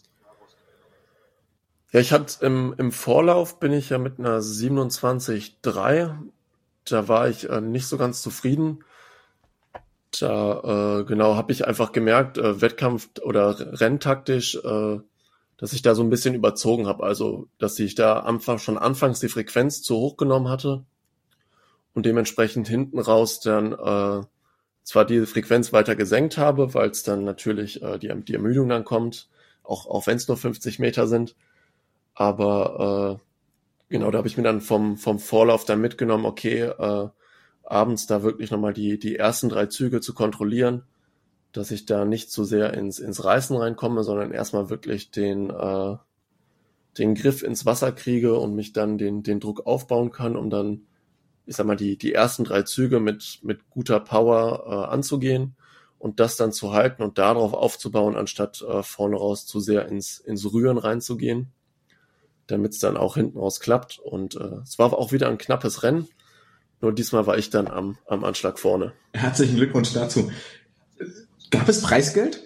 [SPEAKER 2] Ja, ich hatte im, im Vorlauf bin ich ja mit einer siebenundzwanzig drei. Da war ich äh, nicht so ganz zufrieden. Da äh, genau habe ich einfach gemerkt, äh, Wettkampf oder renntaktisch, äh, dass ich da so ein bisschen überzogen habe. Also, dass ich da einfach schon anfangs die Frequenz zu hoch genommen hatte und dementsprechend hinten raus dann äh, zwar die Frequenz weiter gesenkt habe, weil es dann natürlich äh, die, die Ermüdung dann kommt, auch, auch wenn es nur fünfzig Meter sind. Aber äh, genau, da habe ich mir dann vom, vom Vorlauf dann mitgenommen, okay, äh, abends da wirklich nochmal die, die ersten drei Züge zu kontrollieren, dass ich da nicht zu sehr ins, ins Reißen reinkomme, sondern erstmal wirklich den, äh, den Griff ins Wasser kriege und mich dann den, den Druck aufbauen kann, um dann, ich sag mal, die, die ersten drei Züge mit, mit guter Power äh, anzugehen und das dann zu halten und darauf aufzubauen, anstatt äh, vorne raus zu sehr ins, ins Rühren reinzugehen, damit es dann auch hinten raus klappt. Und äh, es war auch wieder ein knappes Rennen, nur diesmal war ich dann am, am Anschlag vorne.
[SPEAKER 1] Herzlichen Glückwunsch dazu. Gab es Preisgeld?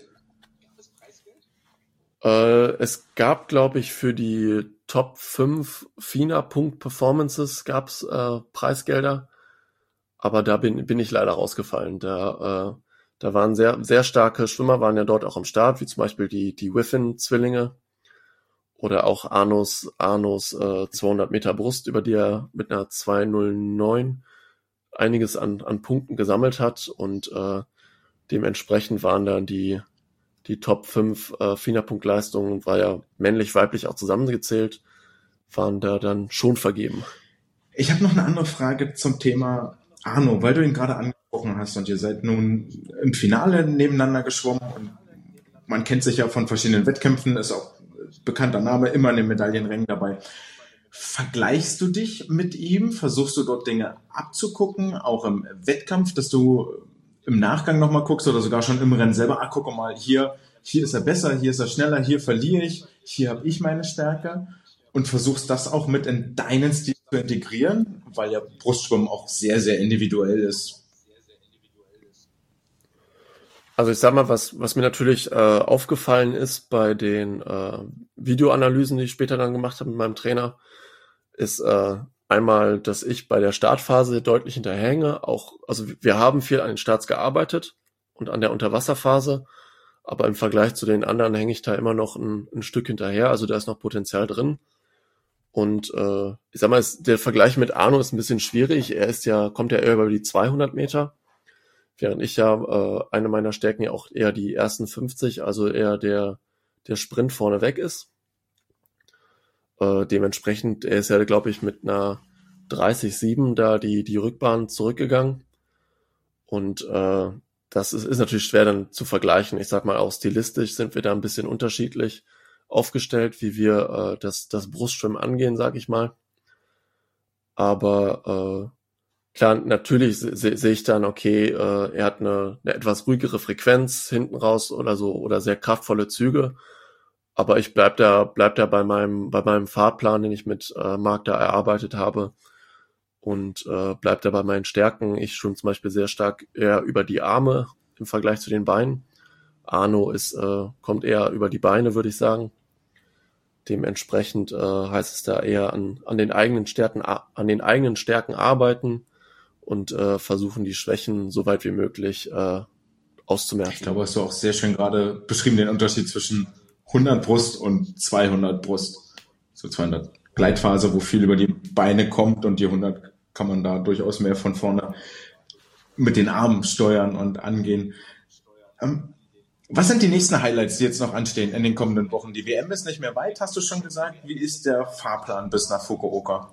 [SPEAKER 2] Äh, es gab, glaube ich, für die Top fünf FINA-Punkt-Performances gab es äh, Preisgelder, aber da bin, bin ich leider rausgefallen. Da, äh, da waren sehr, sehr starke Schwimmer, waren ja dort auch am Start, wie zum Beispiel die, die Whiffen-Zwillinge oder auch Arnos, Arnos äh, zweihundert Meter Brust, über die er mit einer zwei null neun einiges an, an Punkten gesammelt hat und äh, dementsprechend waren da die, die Top fünf äh, FINA-Punktleistungen, war ja männlich-weiblich auch zusammengezählt, waren da dann schon vergeben.
[SPEAKER 1] Ich habe noch eine andere Frage zum Thema Arno, weil du ihn gerade angesprochen hast und ihr seid nun im Finale nebeneinander geschwommen und man kennt sich ja von verschiedenen Wettkämpfen, ist auch bekannter Name, immer in den Medaillenrängen dabei. Vergleichst du dich mit ihm? Versuchst du dort Dinge abzugucken, auch im Wettkampf, dass du im Nachgang nochmal guckst oder sogar schon im Rennen selber, ah, guck mal, hier, hier ist er besser, hier ist er schneller, hier verliere ich, hier habe ich meine Stärke und versuchst das auch mit in deinen Stil zu integrieren, weil ja Brustschwimmen auch sehr, sehr individuell ist.
[SPEAKER 2] Also ich sag mal, was, was mir natürlich äh, aufgefallen ist bei den äh, Videoanalysen, die ich später dann gemacht habe mit meinem Trainer, ist äh, einmal, dass ich bei der Startphase deutlich hinterhänge. Auch, also wir haben viel an den Starts gearbeitet und an der Unterwasserphase, aber im Vergleich zu den anderen hänge ich da immer noch ein, ein Stück hinterher. Also da ist noch Potenzial drin. Und äh, ich sag mal, es, der Vergleich mit Arno ist ein bisschen schwierig. Er ist ja, kommt ja eher über die zweihundert Meter. Während ich ja äh, eine meiner Stärken ja auch eher die ersten fünfzig, also eher der der Sprint vorne weg ist. Äh, dementsprechend, er ist ja, glaube ich, mit einer dreißig Komma sieben da die die Rückbahn zurückgegangen. Und äh, das ist, ist natürlich schwer dann zu vergleichen. Ich sag mal, auch stilistisch sind wir da ein bisschen unterschiedlich aufgestellt, wie wir äh, das das Brustschwimmen angehen, sag ich mal. Aber äh, klar, natürlich sehe seh ich dann, okay, äh, er hat eine, eine etwas ruhigere Frequenz hinten raus oder so oder sehr kraftvolle Züge. Aber ich bleib da, bleib da bei meinem, bei meinem Fahrplan, den ich mit äh, Marc da erarbeitet habe und äh, bleib da bei meinen Stärken. Ich schwimme zum Beispiel sehr stark eher über die Arme im Vergleich zu den Beinen. Arno ist, äh, kommt eher über die Beine, würde ich sagen. Dementsprechend äh, heißt es da eher an, an den eigenen Stärken, an den eigenen Stärken arbeiten und äh, versuchen, die Schwächen so weit wie möglich äh, auszumerzen.
[SPEAKER 3] Ich glaube, hast du auch sehr schön gerade beschrieben, den Unterschied zwischen hundert Brust und zweihundert Brust. So zweihundert Gleitphase, wo viel über die Beine kommt, und die hundert kann man da durchaus mehr von vorne mit den Armen steuern und angehen. Ähm, was sind die nächsten Highlights, die jetzt noch anstehen in den kommenden Wochen? Die W M ist nicht mehr weit, hast du schon gesagt. Wie ist der Fahrplan bis nach Fukuoka?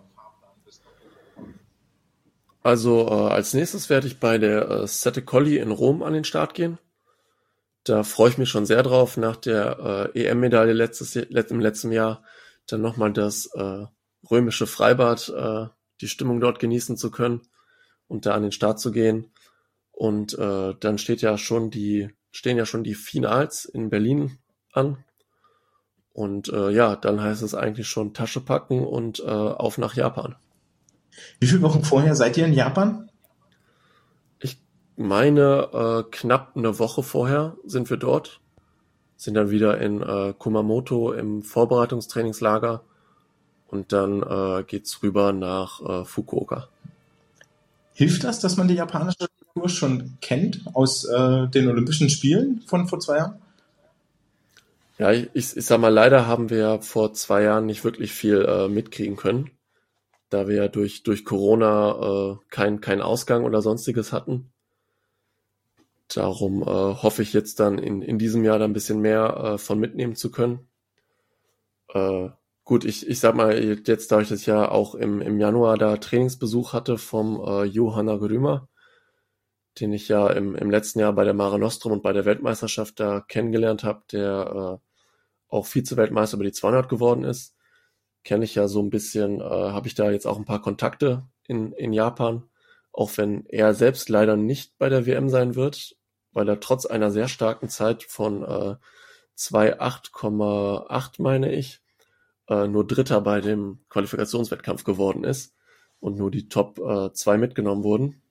[SPEAKER 2] Also äh, als nächstes werde ich bei der äh, Sette Colli in Rom an den Start gehen. Da freue ich mich schon sehr drauf, nach der äh, E M-Medaille letztes let, im letzten Jahr dann nochmal das äh, römische Freibad, äh, die Stimmung dort genießen zu können und da an den Start zu gehen. Und äh, dann steht ja schon die, stehen ja schon die Finals in Berlin an. Und äh, ja, dann heißt es eigentlich schon Tasche packen und äh, auf nach Japan.
[SPEAKER 3] Wie viele Wochen vorher seid ihr in Japan?
[SPEAKER 2] Ich meine, äh, knapp eine Woche vorher sind wir dort, sind dann wieder in äh, Kumamoto im Vorbereitungstrainingslager und dann äh, geht's rüber nach äh, Fukuoka.
[SPEAKER 3] Hilft das, dass man die japanische Kultur schon kennt aus äh, den Olympischen Spielen von vor zwei Jahren?
[SPEAKER 2] Ja, ich, ich, ich sag mal, leider haben wir ja vor zwei Jahren nicht wirklich viel äh, mitkriegen können, da wir ja durch, durch Corona äh, kein, kein Ausgang oder sonstiges hatten. Darum äh, hoffe ich jetzt dann in, in diesem Jahr da ein bisschen mehr äh, von mitnehmen zu können. Äh, gut, ich, ich sag mal, jetzt dadurch, dass ich ja auch im, im Januar da Trainingsbesuch hatte vom äh, Johanna Grümer, den ich ja im, im letzten Jahr bei der Mare Nostrum und bei der Weltmeisterschaft da kennengelernt habe, der äh, auch Vize-Weltmeister über die zweihundert geworden ist, kenne ich ja so ein bisschen, äh, habe ich da jetzt auch ein paar Kontakte in, in Japan, auch wenn er selbst leider nicht bei der W M sein wird, weil er trotz einer sehr starken Zeit von äh, zwei Komma acht Komma acht, meine ich, äh, nur Dritter bei dem Qualifikationswettkampf geworden ist und nur die Top äh, zwei mitgenommen wurden.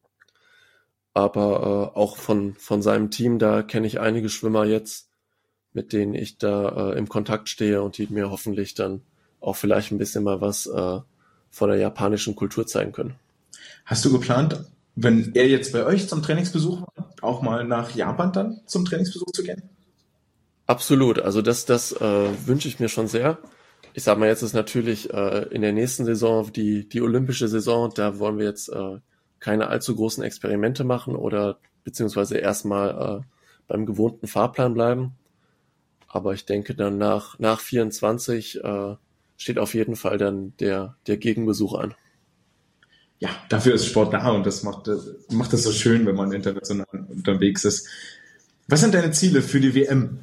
[SPEAKER 2] Aber äh, auch von, von seinem Team, da kenne ich einige Schwimmer jetzt, mit denen ich da äh, im Kontakt stehe und die mir hoffentlich dann auch vielleicht ein bisschen mal was äh, von der japanischen Kultur zeigen können.
[SPEAKER 3] Hast du geplant, wenn er jetzt bei euch zum Trainingsbesuch war, auch mal nach Japan dann zum Trainingsbesuch zu gehen?
[SPEAKER 2] Absolut, also das, das äh, wünsche ich mir schon sehr. Ich sag mal, jetzt ist natürlich äh, in der nächsten Saison die, die olympische Saison, da wollen wir jetzt äh, keine allzu großen Experimente machen oder beziehungsweise erstmal äh, beim gewohnten Fahrplan bleiben. Aber ich denke dann nach, nach vierundzwanzig äh, steht auf jeden Fall dann der, der Gegenbesuch an.
[SPEAKER 3] Ja, dafür ist Sport da und das macht, macht es so schön, wenn man international unterwegs ist. Was sind deine Ziele für die W M?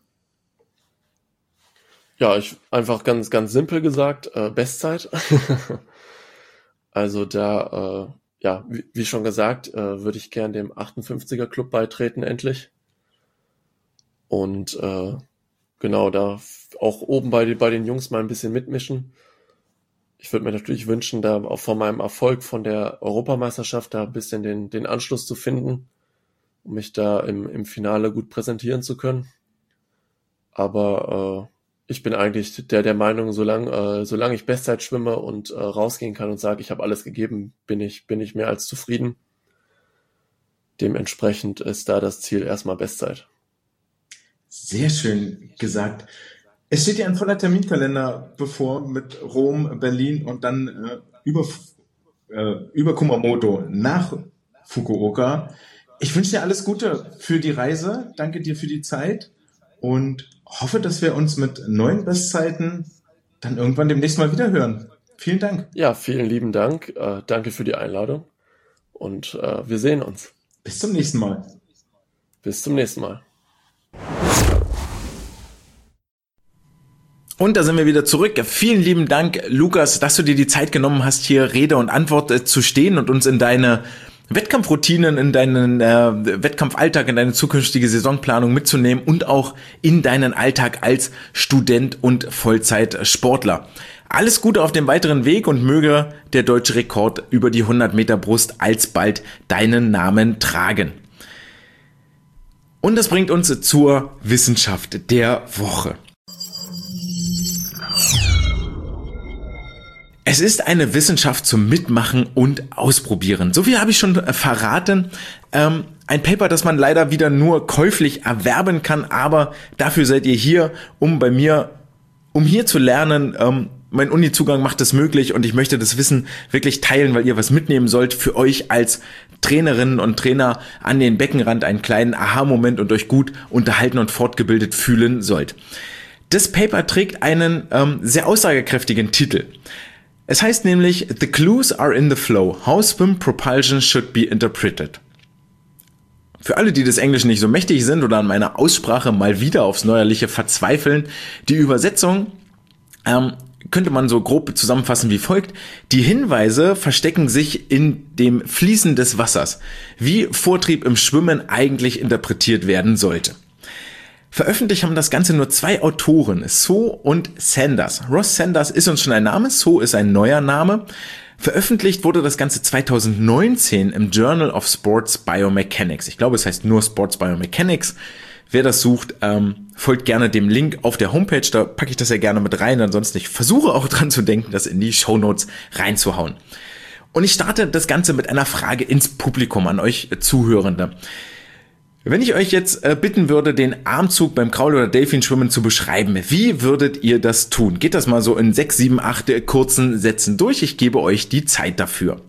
[SPEAKER 2] Ja, ich einfach ganz, ganz simpel gesagt, äh, Bestzeit. Also da, äh, ja, wie, wie schon gesagt, äh, würde ich gern dem achtundfünfziger Club beitreten endlich. Und äh, genau, da auch oben bei, bei den Jungs mal ein bisschen mitmischen. Ich würde mir natürlich wünschen, da auch von meinem Erfolg von der Europameisterschaft da ein bisschen den, den Anschluss zu finden um mich da im, im Finale gut präsentieren zu können. Aber äh, ich bin eigentlich der der Meinung, solange äh, solange ich Bestzeit schwimme und äh, rausgehen kann und sage, ich habe alles gegeben, bin ich bin ich mehr als zufrieden. Dementsprechend ist da das Ziel erstmal Bestzeit.
[SPEAKER 3] Sehr schön gesagt. Es steht ja ein voller Terminkalender bevor mit Rom, Berlin und dann äh, über, äh, über Kumamoto nach Fukuoka. Ich wünsche dir alles Gute für die Reise. Danke dir für die Zeit und hoffe, dass wir uns mit neuen Bestzeiten dann irgendwann demnächst mal wieder hören. Vielen Dank.
[SPEAKER 2] Ja, vielen lieben Dank. Äh, danke für die Einladung und äh, wir sehen uns.
[SPEAKER 3] Bis zum nächsten Mal.
[SPEAKER 2] Bis zum nächsten Mal.
[SPEAKER 1] Und da sind wir wieder zurück. Vielen lieben Dank, Lukas, dass du dir die Zeit genommen hast, hier Rede und Antwort äh, zu stehen und uns in deine Wettkampfroutinen, in deinen äh, Wettkampfalltag, in deine zukünftige Saisonplanung mitzunehmen und auch in deinen Alltag als Student und Vollzeitsportler. Alles Gute auf dem weiteren Weg und möge der deutsche Rekord über die hundert Meter Brust alsbald deinen Namen tragen. Und das bringt uns zur Wissenschaft der Woche. Es ist eine Wissenschaft zum Mitmachen und Ausprobieren. So viel habe ich schon verraten. Ähm, ein Paper, das man leider wieder nur käuflich erwerben kann, aber dafür seid ihr hier, um bei mir, um hier zu lernen. Ähm, mein Uni-Zugang macht es möglich und ich möchte das Wissen wirklich teilen, weil ihr was mitnehmen sollt für euch als Trainerinnen und Trainer an den Beckenrand, einen kleinen Aha-Moment und euch gut unterhalten und fortgebildet fühlen sollt. Das Paper trägt einen ähm, sehr aussagekräftigen Titel. Es heißt nämlich, The clues are in the flow. How swim propulsion should be interpreted. Für alle, die des Englischen nicht so mächtig sind oder an meiner Aussprache mal wieder aufs Neuerliche verzweifeln, die Übersetzung ähm, könnte man so grob zusammenfassen wie folgt. Die Hinweise verstecken sich in dem Fließen des Wassers, wie Vortrieb im Schwimmen eigentlich interpretiert werden sollte. Veröffentlicht haben das Ganze nur zwei Autoren, So und Sanders. Ross Sanders ist uns schon ein Name, So ist ein neuer Name. Veröffentlicht wurde das Ganze zwanzig neunzehn im Journal of Sports Biomechanics. Ich glaube, es heißt nur Sports Biomechanics. Wer das sucht, ähm, folgt gerne dem Link auf der Homepage, da packe ich das ja gerne mit rein. Ansonsten, ich versuche auch dran zu denken, das in die Shownotes reinzuhauen. Und ich starte das Ganze mit einer Frage ins Publikum an euch Zuhörende. Wenn ich euch jetzt äh, bitten würde, den Armzug beim Kraul- oder Delfinschwimmen zu beschreiben, wie würdet ihr das tun? Geht das mal so in sechs, sieben, acht kurzen Sätzen durch? Ich gebe euch die Zeit dafür.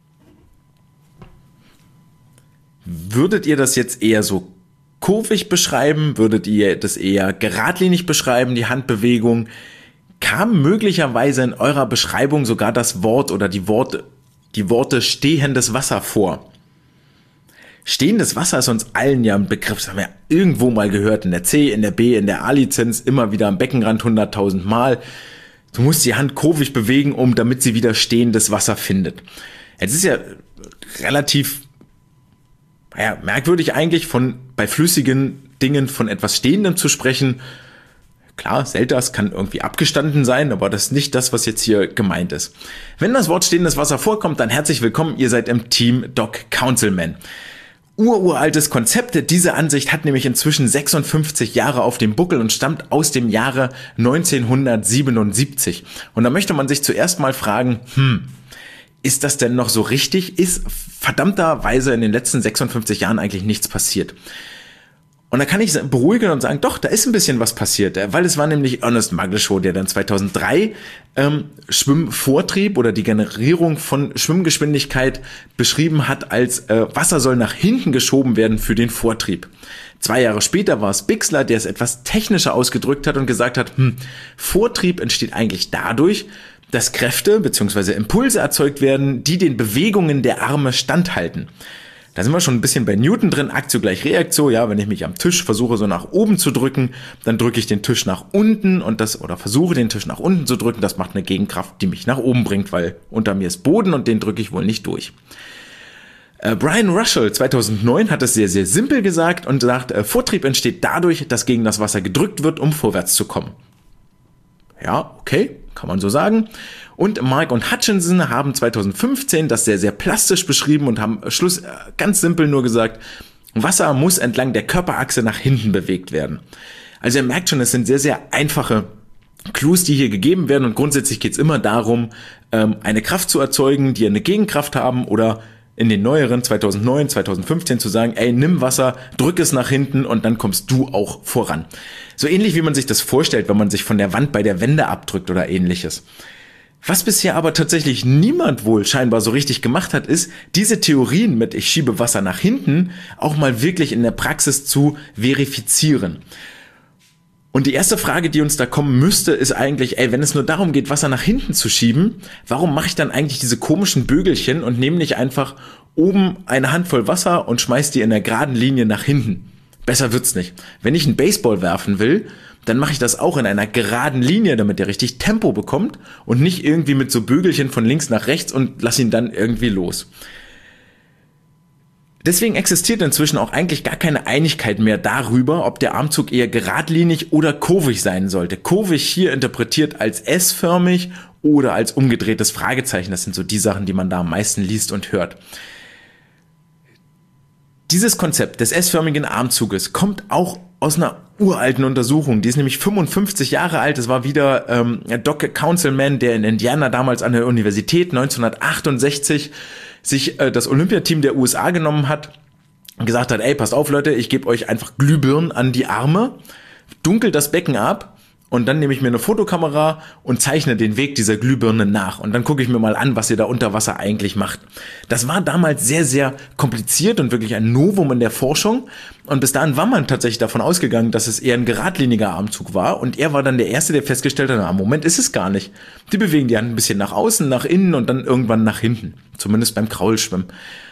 [SPEAKER 1] Würdet ihr das jetzt eher so kurvig beschreiben? Würdet ihr das eher geradlinig beschreiben, die Handbewegung? Kam möglicherweise in eurer Beschreibung sogar das Wort oder die Worte, die Worte stehendes Wasser vor? Stehendes Wasser ist uns allen ja ein Begriff, das haben wir irgendwo mal gehört, in der C, in der B, in der A-Lizenz, immer wieder am Beckenrand hunderttausend Mal. Du musst die Hand kurvig bewegen, um damit sie wieder stehendes Wasser findet. Jetzt ist ja relativ naja, merkwürdig eigentlich, von bei flüssigen Dingen von etwas Stehendem zu sprechen. Klar, Selters kann irgendwie abgestanden sein, aber das ist nicht das, was jetzt hier gemeint ist. Wenn das Wort stehendes Wasser vorkommt, dann herzlich willkommen, ihr seid im Team Doc Councilman. Ururaltes Konzept. Diese Ansicht hat nämlich inzwischen sechsundfünfzig Jahre auf dem Buckel und stammt aus dem Jahre neunzehnhundertsiebenundsiebzig. Und da möchte man sich zuerst mal fragen, hm, ist das denn noch so richtig? Ist verdammterweise in den letzten sechsundfünfzig Jahren eigentlich nichts passiert? Und da kann ich beruhigen und sagen, doch, da ist ein bisschen was passiert, weil es war nämlich Ernest Magleshow, der dann zweitausenddrei ähm, Schwimmvortrieb oder die Generierung von Schwimmgeschwindigkeit beschrieben hat als äh, Wasser soll nach hinten geschoben werden für den Vortrieb. Zwei Jahre später war es Bixler, der es etwas technischer ausgedrückt hat und gesagt hat, hm, Vortrieb entsteht eigentlich dadurch, dass Kräfte bzw. Impulse erzeugt werden, die den Bewegungen der Arme standhalten. Da sind wir schon ein bisschen bei Newton drin, Aktio gleich Reaktio, ja, wenn ich mich am Tisch versuche so nach oben zu drücken, dann drücke ich den Tisch nach unten und das, oder versuche den Tisch nach unten zu drücken, das macht eine Gegenkraft, die mich nach oben bringt, weil unter mir ist Boden und den drücke ich wohl nicht durch. Äh, Brian Russell zweitausendneun hat es sehr, sehr simpel gesagt und sagt, äh, Vortrieb entsteht dadurch, dass gegen das Wasser gedrückt wird, um vorwärts zu kommen. Ja, okay, kann man so sagen. Und Mark und Hutchinson haben zweitausendfünfzehn das sehr, sehr plastisch beschrieben und haben Schluss ganz simpel nur gesagt, Wasser muss entlang der Körperachse nach hinten bewegt werden. Also ihr merkt schon, es sind sehr, sehr einfache Clues, die hier gegeben werden, und grundsätzlich geht es immer darum, eine Kraft zu erzeugen, die eine Gegenkraft haben, oder in den neueren zweitausendneun, zweitausendfünfzehn zu sagen, ey, nimm Wasser, drück es nach hinten und dann kommst du auch voran. So ähnlich wie man sich das vorstellt, wenn man sich von der Wand bei der Wende abdrückt oder ähnliches. Was bisher aber tatsächlich niemand wohl scheinbar so richtig gemacht hat, ist, diese Theorien mit ich schiebe Wasser nach hinten auch mal wirklich in der Praxis zu verifizieren. Und die erste Frage, die uns da kommen müsste, ist eigentlich, ey, wenn es nur darum geht, Wasser nach hinten zu schieben, warum mache ich dann eigentlich diese komischen Bögelchen und nehme nicht einfach oben eine Handvoll Wasser und schmeiß die in der geraden Linie nach hinten? Besser wird's nicht. Wenn ich einen Baseball werfen will, dann mache ich das auch in einer geraden Linie, damit der richtig Tempo bekommt und nicht irgendwie mit so Bögelchen von links nach rechts und lass ihn dann irgendwie los. Deswegen existiert inzwischen auch eigentlich gar keine Einigkeit mehr darüber, ob der Armzug eher geradlinig oder kurvig sein sollte. Kurvig hier interpretiert als S-förmig oder als umgedrehtes Fragezeichen. Das sind so die Sachen, die man da am meisten liest und hört. Dieses Konzept des S-förmigen Armzuges kommt auch aus einer uralten Untersuchung. Die ist nämlich fünfundfünfzig Jahre alt. Es war wieder ähm, Doc Councilman, der in Indiana damals an der Universität neunzehnhundertachtundsechzig sich äh, das Olympiateam der U S A genommen hat und gesagt hat, ey, passt auf Leute, ich gebe euch einfach Glühbirnen an die Arme, dunkel das Becken ab und dann nehme ich mir eine Fotokamera und zeichne den Weg dieser Glühbirne nach. Und dann gucke ich mir mal an, was ihr da unter Wasser eigentlich macht. Das war damals sehr, sehr kompliziert und wirklich ein Novum in der Forschung. Und bis dahin war man tatsächlich davon ausgegangen, dass es eher ein geradliniger Armzug war. Und er war dann der Erste, der festgestellt hat, na, im Moment ist es gar nicht. Die bewegen die Hand ein bisschen nach außen, nach innen und dann irgendwann nach hinten. Zumindest beim Kraulschwimmen.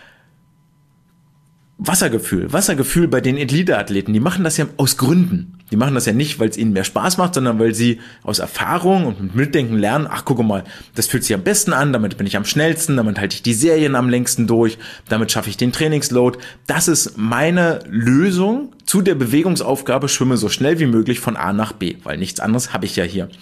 [SPEAKER 1] Wassergefühl. Wassergefühl bei den Elite-Athleten, die machen das ja aus Gründen. Die machen das ja nicht, weil es ihnen mehr Spaß macht, sondern weil sie aus Erfahrung und mit Mitdenken lernen, ach, guck mal, das fühlt sich am besten an, damit bin ich am schnellsten, damit halte ich die Serien am längsten durch, damit schaffe ich den Trainingsload. Das ist meine Lösung zu der Bewegungsaufgabe, schwimme so schnell wie möglich von A nach B, weil nichts anderes habe ich ja hier.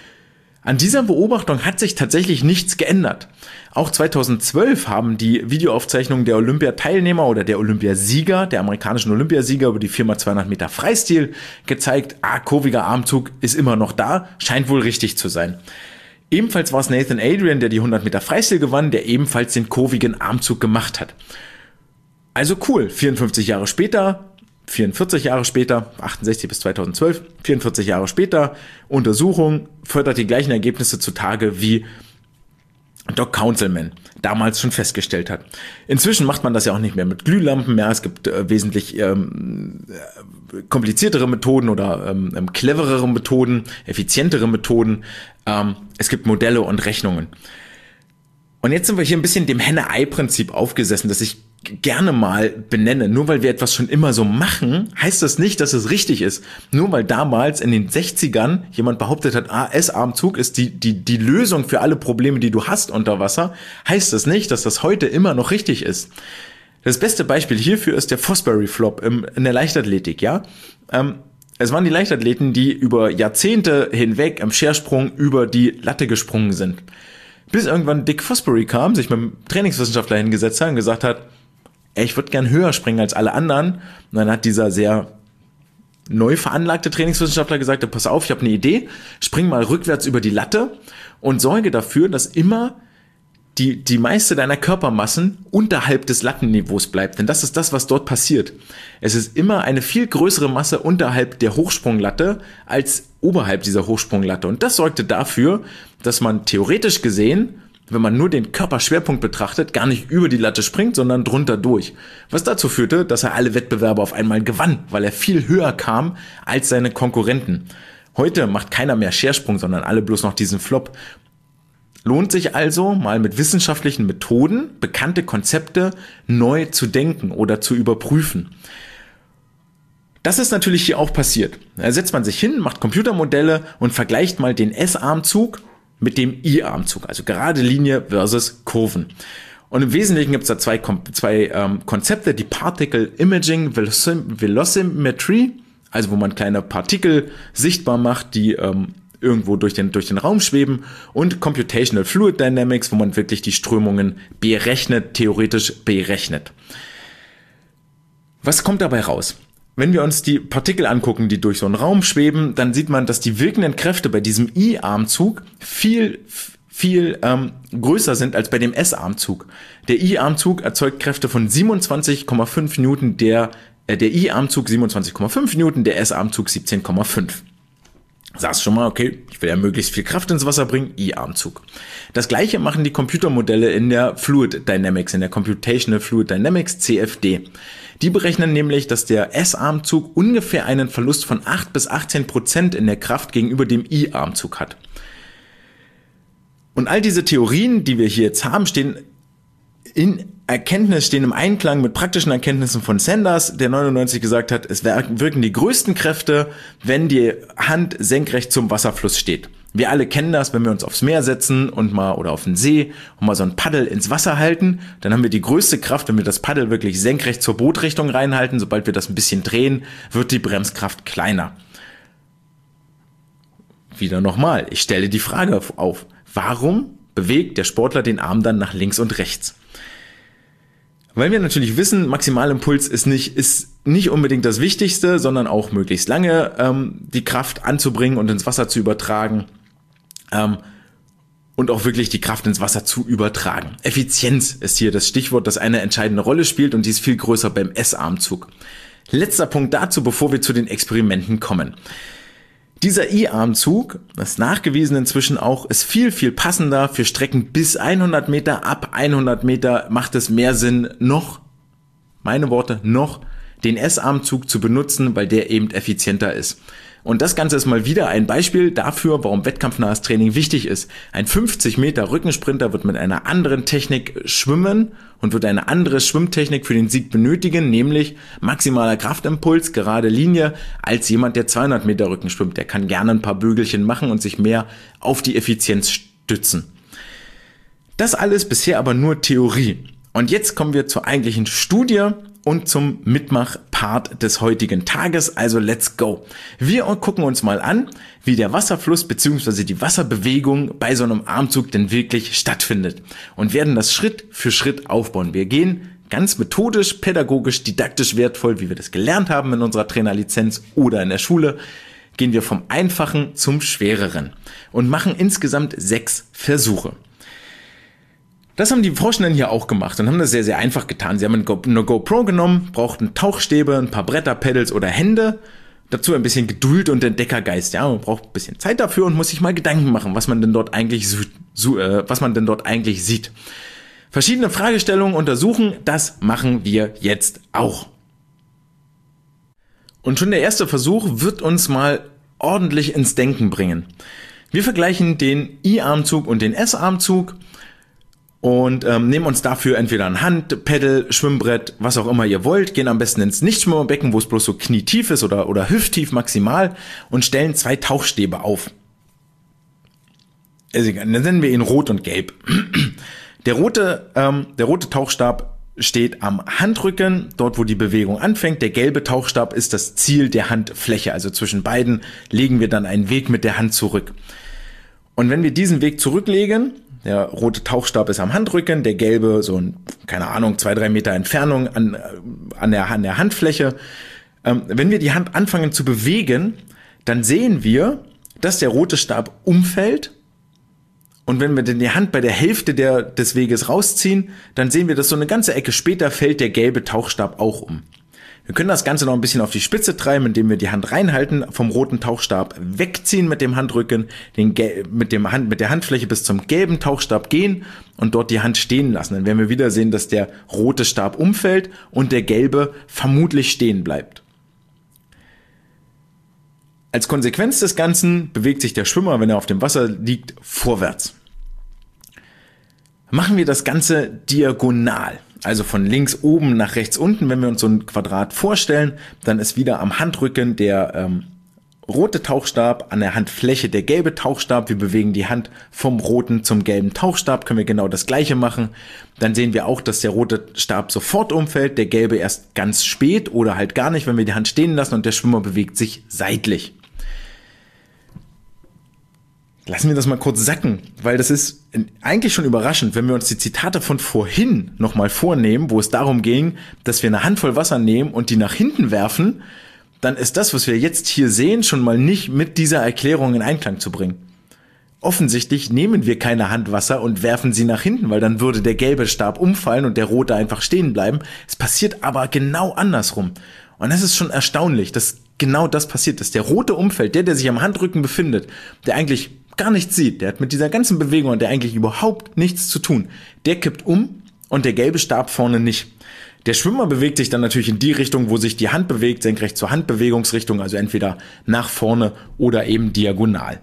[SPEAKER 1] An dieser Beobachtung hat sich tatsächlich nichts geändert. Auch zweitausendzwölf haben die Videoaufzeichnungen der Olympiateilnehmer oder der Olympiasieger, der amerikanischen Olympiasieger über die vier mal zweihundert Meter Freistil gezeigt, ah, kurviger Armzug ist immer noch da, scheint wohl richtig zu sein. Ebenfalls war es Nathan Adrian, der die hundert Meter Freistil gewann, der ebenfalls den kurvigen Armzug gemacht hat. Also cool, vierundfünfzig Jahre später, vierundvierzig Jahre später, achtundsechzig bis zweitausendzwölf, vierundvierzig Jahre später, Untersuchung fördert die gleichen Ergebnisse zutage, wie Doc Councilman damals schon festgestellt hat. Inzwischen macht man das ja auch nicht mehr mit Glühlampen mehr. Es gibt äh, wesentlich ähm, kompliziertere Methoden oder ähm, cleverere Methoden, effizientere Methoden. Ähm, es gibt Modelle und Rechnungen. Und jetzt sind wir hier ein bisschen dem Henne-Ei-Prinzip aufgesessen, das ich gerne mal benenne. Nur weil wir etwas schon immer so machen, heißt das nicht, dass es richtig ist. Nur weil damals in den sechzigern jemand behauptet hat, ah, S-Armzug ist die, die, die Lösung für alle Probleme, die du hast unter Wasser, heißt das nicht, dass das heute immer noch richtig ist. Das beste Beispiel hierfür ist der Fosbury Flop im, in der Leichtathletik, ja. Ähm, es waren die Leichtathleten, die über Jahrzehnte hinweg im Schersprung über die Latte gesprungen sind. Bis irgendwann Dick Fosbury kam, sich mit einem Trainingswissenschaftler hingesetzt hat und gesagt hat, ey, ich würde gern höher springen als alle anderen. Und dann hat dieser sehr neu veranlagte Trainingswissenschaftler gesagt, pass auf, ich habe eine Idee, spring mal rückwärts über die Latte und sorge dafür, dass immer die, die meiste deiner Körpermassen unterhalb des Lattenniveaus bleibt. Denn das ist das, was dort passiert. Es ist immer eine viel größere Masse unterhalb der Hochsprunglatte als oberhalb dieser Hochsprunglatte. Und das sorgte dafür, dass man theoretisch gesehen, wenn man nur den Körperschwerpunkt betrachtet, gar nicht über die Latte springt, sondern drunter durch. Was dazu führte, dass er alle Wettbewerbe auf einmal gewann, weil er viel höher kam als seine Konkurrenten. Heute macht keiner mehr Schersprung, sondern alle bloß noch diesen Flop. Lohnt sich also, mal mit wissenschaftlichen Methoden bekannte Konzepte neu zu denken oder zu überprüfen. Das ist natürlich hier auch passiert. Da setzt man sich hin, macht Computermodelle und vergleicht mal den S-Armzug mit dem I-Armzug, also gerade Linie versus Kurven. Und im Wesentlichen gibt es da zwei, zwei ähm, Konzepte, die Particle Imaging Velocimetry, also wo man kleine Partikel sichtbar macht, die ähm, irgendwo durch den, durch den Raum schweben, und Computational Fluid Dynamics, wo man wirklich die Strömungen berechnet, theoretisch berechnet. Was kommt dabei raus? Wenn wir uns die Partikel angucken, die durch so einen Raum schweben, dann sieht man, dass die wirkenden Kräfte bei diesem I-Armzug viel, viel ähm, größer sind als bei dem S-Armzug. Der I-Armzug erzeugt Kräfte von siebenundzwanzig Komma fünf Newton, der, äh, der I-Armzug siebenundzwanzig Komma fünf Newton, der S-Armzug siebzehn Komma fünf. Sagst schon mal, okay, ich will ja möglichst viel Kraft ins Wasser bringen, I-Armzug. Das gleiche machen die Computermodelle in der Fluid Dynamics, in der Computational Fluid Dynamics, C F D. Die berechnen nämlich, dass der S-Armzug ungefähr einen Verlust von acht bis achtzehn Prozent in der Kraft gegenüber dem I-Armzug hat. Und all diese Theorien, die wir hier jetzt haben, stehen in Erkenntnis, stehen im Einklang mit praktischen Erkenntnissen von Sanders, der neunundneunzig gesagt hat, es wirken die größten Kräfte, wenn die Hand senkrecht zum Wasserfluss steht. Wir alle kennen das, wenn wir uns aufs Meer setzen und mal oder auf den See und mal so ein Paddel ins Wasser halten, dann haben wir die größte Kraft, wenn wir das Paddel wirklich senkrecht zur Bootrichtung reinhalten. Sobald wir das ein bisschen drehen, wird die Bremskraft kleiner. Wieder nochmal, ich stelle die Frage auf, warum bewegt der Sportler den Arm dann nach links und rechts? Weil wir natürlich wissen, Maximalimpuls ist nicht, ist nicht unbedingt das Wichtigste, sondern auch möglichst lange ähm, die Kraft anzubringen und ins Wasser zu übertragen ähm, und auch wirklich die Kraft ins Wasser zu übertragen. Effizienz ist hier das Stichwort, das eine entscheidende Rolle spielt und die ist viel größer beim S-Armzug. Letzter Punkt dazu, bevor wir zu den Experimenten kommen. Dieser I-Armzug, das ist nachgewiesen inzwischen auch, ist viel, viel passender für Strecken bis hundert Meter. Ab hundert Meter macht es mehr Sinn, noch, meine Worte, noch den S-Armzug zu benutzen, weil der eben effizienter ist. Und das Ganze ist mal wieder ein Beispiel dafür, warum wettkampfnahes Training wichtig ist. Ein fünfzig Meter Rückensprinter wird mit einer anderen Technik schwimmen und wird eine andere Schwimmtechnik für den Sieg benötigen, nämlich maximaler Kraftimpuls, gerade Linie, als jemand, der zweihundert Meter Rücken schwimmt. Der kann gerne ein paar Bögelchen machen und sich mehr auf die Effizienz stützen. Das alles bisher aber nur Theorie. Und jetzt kommen wir zur eigentlichen Studie und zum Mitmach-Part des heutigen Tages, also let's go. Wir gucken uns mal an, wie der Wasserfluss bzw. die Wasserbewegung bei so einem Armzug denn wirklich stattfindet und werden das Schritt für Schritt aufbauen. Wir gehen ganz methodisch, pädagogisch, didaktisch wertvoll, wie wir das gelernt haben in unserer Trainerlizenz oder in der Schule, gehen wir vom Einfachen zum Schwereren und machen insgesamt sechs Versuche. Das haben die Forschenden hier auch gemacht und haben das sehr, sehr einfach getan. Sie haben eine GoPro genommen, brauchten Tauchstäbe, ein paar Bretter, Pedals oder Hände, dazu ein bisschen Geduld und Entdeckergeist. Ja, man braucht ein bisschen Zeit dafür und muss sich mal Gedanken machen, was man denn dort eigentlich, so, so, äh, was man denn dort eigentlich sieht. Verschiedene Fragestellungen untersuchen, das machen wir jetzt auch. Und schon der erste Versuch wird uns mal ordentlich ins Denken bringen. Wir vergleichen den I-Armzug und den S-Armzug und ähm, nehmen uns dafür entweder ein Hand, Pedal, Schwimmbrett, was auch immer ihr wollt, gehen am besten ins Nichtschwimmerbecken, wo es bloß so knietief ist oder, oder hüfttief maximal und stellen zwei Tauchstäbe auf. Also, dann nennen wir ihn rot und gelb. Der rote, ähm, der rote Tauchstab steht am Handrücken, dort wo die Bewegung anfängt. Der gelbe Tauchstab ist das Ziel der Handfläche, also zwischen beiden legen wir dann einen Weg mit der Hand zurück. Und wenn wir diesen Weg zurücklegen, der rote Tauchstab ist am Handrücken, der gelbe so ein, keine Ahnung, zwei, drei Meter Entfernung an, an, der, an der Handfläche. Ähm, wenn wir die Hand anfangen zu bewegen, dann sehen wir, dass der rote Stab umfällt. Und wenn wir dann die Hand bei der Hälfte der, des Weges rausziehen, dann sehen wir, dass so eine ganze Ecke später fällt der gelbe Tauchstab auch um. Wir können das Ganze noch ein bisschen auf die Spitze treiben, indem wir die Hand reinhalten, vom roten Tauchstab wegziehen mit dem Handrücken, den Gel- mit, dem Hand, mit der Handfläche bis zum gelben Tauchstab gehen und dort die Hand stehen lassen. Dann werden wir wieder sehen, dass der rote Stab umfällt und der gelbe vermutlich stehen bleibt. Als Konsequenz des Ganzen bewegt sich der Schwimmer, wenn er auf dem Wasser liegt, vorwärts. Machen wir das Ganze diagonal. Also von links oben nach rechts unten, wenn wir uns so ein Quadrat vorstellen, dann ist wieder am Handrücken der ähm, rote Tauchstab, an der Handfläche der gelbe Tauchstab. Wir bewegen die Hand vom roten zum gelben Tauchstab, können wir genau das gleiche machen. Dann sehen wir auch, dass der rote Stab sofort umfällt, der gelbe erst ganz spät oder halt gar nicht, wenn wir die Hand stehen lassen und der Schwimmer bewegt sich seitlich. Lassen wir das mal kurz sacken, weil das ist eigentlich schon überraschend, wenn wir uns die Zitate von vorhin nochmal vornehmen, wo es darum ging, dass wir eine Handvoll Wasser nehmen und die nach hinten werfen, dann ist das, was wir jetzt hier sehen, schon mal nicht mit dieser Erklärung in Einklang zu bringen. Offensichtlich nehmen wir keine Handwasser und werfen sie nach hinten, weil dann würde der gelbe Stab umfallen und der rote einfach stehen bleiben. Es passiert aber genau andersrum. Und das ist schon erstaunlich, dass genau das passiert ist. Der rote umfällt, der, der sich am Handrücken befindet, der eigentlich gar nichts sieht, der hat mit dieser ganzen Bewegung und der eigentlich überhaupt nichts zu tun, der kippt um und der gelbe Stab vorne nicht. Der Schwimmer bewegt sich dann natürlich in die Richtung, wo sich die Hand bewegt, senkrecht zur Handbewegungsrichtung, also entweder nach vorne oder eben diagonal.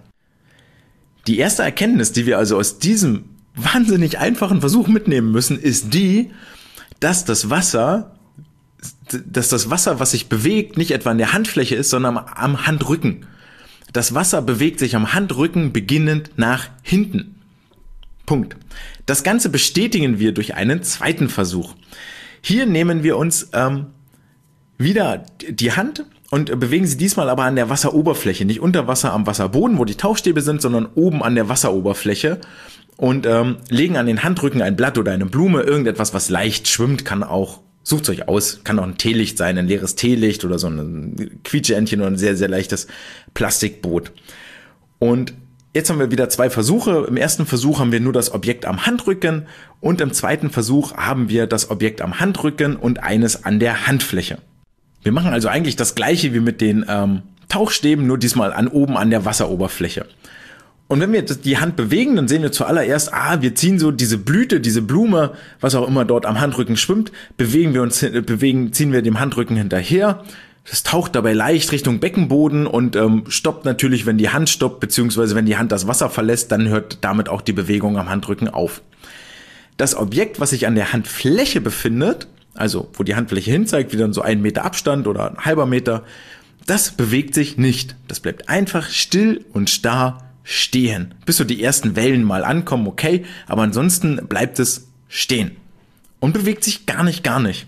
[SPEAKER 1] Die erste Erkenntnis, die wir also aus diesem wahnsinnig einfachen Versuch mitnehmen müssen, ist die, dass das Wasser, dass das Wasser, was sich bewegt, nicht etwa an der Handfläche ist, sondern am Handrücken. Das Wasser bewegt sich am Handrücken beginnend nach hinten. Punkt. Das Ganze bestätigen wir durch einen zweiten Versuch. Hier nehmen wir uns ähm, wieder die Hand und bewegen sie diesmal aber an der Wasseroberfläche, nicht unter Wasser am Wasserboden, wo die Tauchstäbe sind, sondern oben an der Wasseroberfläche und ähm, legen an den Handrücken ein Blatt oder eine Blume, irgendetwas, was leicht schwimmt, kann auch, sucht euch aus, kann auch ein Teelicht sein, ein leeres Teelicht oder so ein Quietscheentchen oder ein sehr, sehr leichtes Plastikboot. Und jetzt haben wir wieder zwei Versuche. Im ersten Versuch haben wir nur das Objekt am Handrücken und im zweiten Versuch haben wir das Objekt am Handrücken und eines an der Handfläche. Wir machen also eigentlich das gleiche wie mit den ähm, Tauchstäben, nur diesmal an oben an der Wasseroberfläche. Und wenn wir die Hand bewegen, dann sehen wir zuallererst, ah, wir ziehen so diese Blüte, diese Blume, was auch immer dort am Handrücken schwimmt, bewegen wir uns, bewegen, ziehen wir dem Handrücken hinterher. Das taucht dabei leicht Richtung Beckenboden und ähm, stoppt natürlich, wenn die Hand stoppt, beziehungsweise wenn die Hand das Wasser verlässt, dann hört damit auch die Bewegung am Handrücken auf. Das Objekt, was sich an der Handfläche befindet, also wo die Handfläche hinzeigt, wieder so ein Meter Abstand oder ein halber Meter, das bewegt sich nicht. Das bleibt einfach still und starr stehen. Bis so die ersten Wellen mal ankommen, okay, aber ansonsten bleibt es stehen und bewegt sich gar nicht, gar nicht.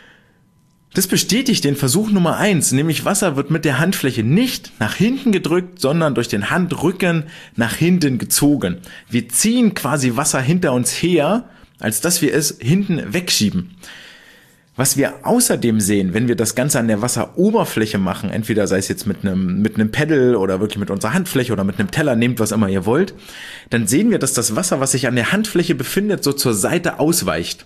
[SPEAKER 1] Das bestätigt den Versuch Nummer eins, nämlich Wasser wird mit der Handfläche nicht nach hinten gedrückt, sondern durch den Handrücken nach hinten gezogen. Wir ziehen quasi Wasser hinter uns her, als dass wir es hinten wegschieben. Was wir außerdem sehen, wenn wir das Ganze an der Wasseroberfläche machen, entweder sei es jetzt mit einem mit einem Pedal oder wirklich mit unserer Handfläche oder mit einem Teller, nehmt was immer ihr wollt, dann sehen wir, dass das Wasser, was sich an der Handfläche befindet, so zur Seite ausweicht.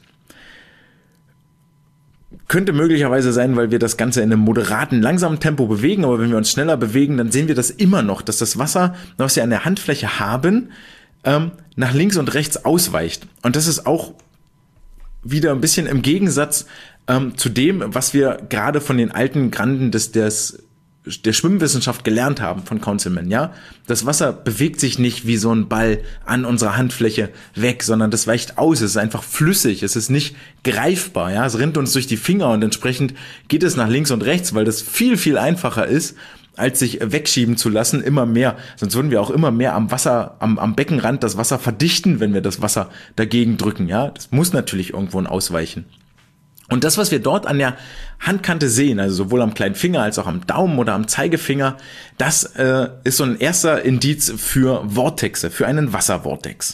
[SPEAKER 1] Könnte möglicherweise sein, weil wir das Ganze in einem moderaten, langsamen Tempo bewegen, aber wenn wir uns schneller bewegen, dann sehen wir das immer noch, dass das Wasser, was wir an der Handfläche haben, ähm, nach links und rechts ausweicht. Und das ist auch wieder ein bisschen im Gegensatz ähm, zu dem, was wir gerade von den alten Granden des, des der Schwimmwissenschaft gelernt haben von Councilman, ja. Das Wasser bewegt sich nicht wie so ein Ball an unserer Handfläche weg, sondern das weicht aus, es ist einfach flüssig, es ist nicht greifbar, ja. Es rinnt uns durch die Finger und entsprechend geht es nach links und rechts, weil das viel, viel einfacher ist, als sich wegschieben zu lassen, immer mehr. Sonst würden wir auch immer mehr am Wasser, am, am Beckenrand das Wasser verdichten, wenn wir das Wasser dagegen drücken, ja. Das muss natürlich irgendwo ausweichen. Und das, was wir dort an der Handkante sehen, also sowohl am kleinen Finger als auch am Daumen oder am Zeigefinger, das äh, ist so ein erster Indiz für Vortexe, für einen Wasservortex.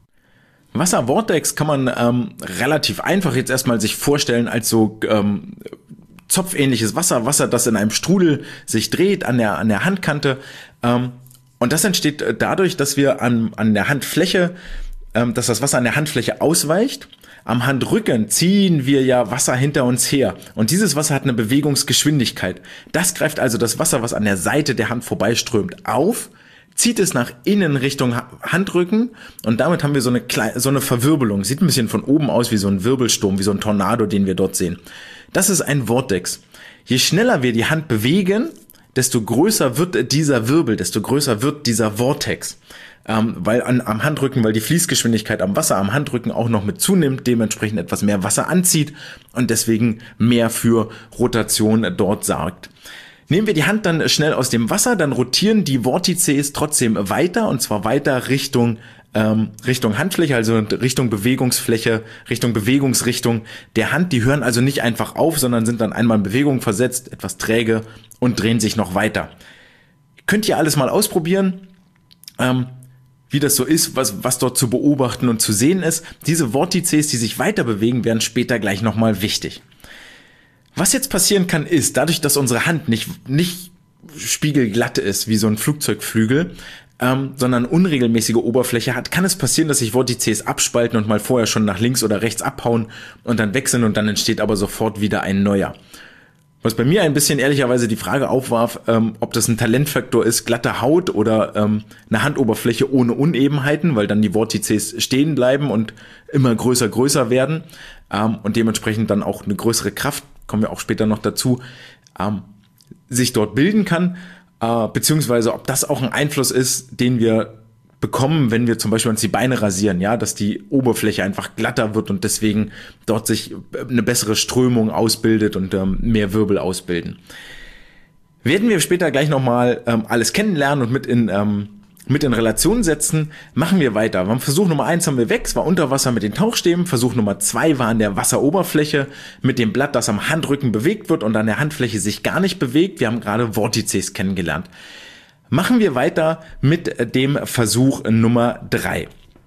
[SPEAKER 1] Wasservortex kann man ähm, relativ einfach jetzt erstmal sich vorstellen als so ähm, zopfähnliches Wasser, Wasser, das in einem Strudel sich dreht an der, an der Handkante. Ähm, und das entsteht dadurch, dass wir an, an der Handfläche, ähm, dass das Wasser an der Handfläche ausweicht. Am Handrücken ziehen wir ja Wasser hinter uns her und dieses Wasser hat eine Bewegungsgeschwindigkeit. Das greift also das Wasser, was an der Seite der Hand vorbeiströmt, auf, zieht es nach innen Richtung Handrücken und damit haben wir so eine kleine, so eine Verwirbelung. Sieht ein bisschen von oben aus wie so ein Wirbelsturm, wie so ein Tornado, den wir dort sehen. Das ist ein Vortex. Je schneller wir die Hand bewegen, desto größer wird dieser Wirbel, desto größer wird dieser Vortex. Ähm, weil an, am Handrücken, weil die Fließgeschwindigkeit am Wasser am Handrücken auch noch mit zunimmt, dementsprechend etwas mehr Wasser anzieht und deswegen mehr für Rotation dort sorgt. Nehmen wir die Hand dann schnell aus dem Wasser, dann rotieren die Vortices trotzdem weiter und zwar weiter Richtung ähm, Richtung Handfläche, also Richtung Bewegungsfläche, Richtung Bewegungsrichtung der Hand. Die hören also nicht einfach auf, sondern sind dann einmal in Bewegung versetzt, etwas träge und drehen sich noch weiter. Könnt ihr alles mal ausprobieren. Ähm, wie das so ist, was, was dort zu beobachten und zu sehen ist. Diese Vortices, die sich weiter bewegen, werden später gleich nochmal wichtig. Was jetzt passieren kann, ist, dadurch, dass unsere Hand nicht, nicht spiegelglatt ist, wie so ein Flugzeugflügel, ähm, sondern unregelmäßige Oberfläche hat, kann es passieren, dass sich Vortices abspalten und mal vorher schon nach links oder rechts abhauen und dann wechseln und dann entsteht aber sofort wieder ein neuer. Was bei mir ein bisschen ehrlicherweise die Frage aufwarf, ähm, ob das ein Talentfaktor ist, glatte Haut oder ähm, eine Handoberfläche ohne Unebenheiten, weil dann die Vortices stehen bleiben und immer größer, größer werden ähm, und dementsprechend dann auch eine größere Kraft, kommen wir auch später noch dazu, ähm, sich dort bilden kann, äh, beziehungsweise ob das auch ein Einfluss ist, den wir bekommen, wenn wir zum Beispiel uns die Beine rasieren, ja, dass die Oberfläche einfach glatter wird und deswegen dort sich eine bessere Strömung ausbildet und ähm, mehr Wirbel ausbilden. Werden wir später gleich nochmal ähm, alles kennenlernen und mit in ähm, mit in Relation setzen, machen wir weiter. Beim Versuch Nummer eins haben wir weg, es war unter Wasser mit den Tauchstäben. Versuch Nummer zwei war an der Wasseroberfläche mit dem Blatt, das am Handrücken bewegt wird und an der Handfläche sich gar nicht bewegt. Wir haben gerade Vortices kennengelernt. Machen wir weiter mit dem Versuch Nummer drei.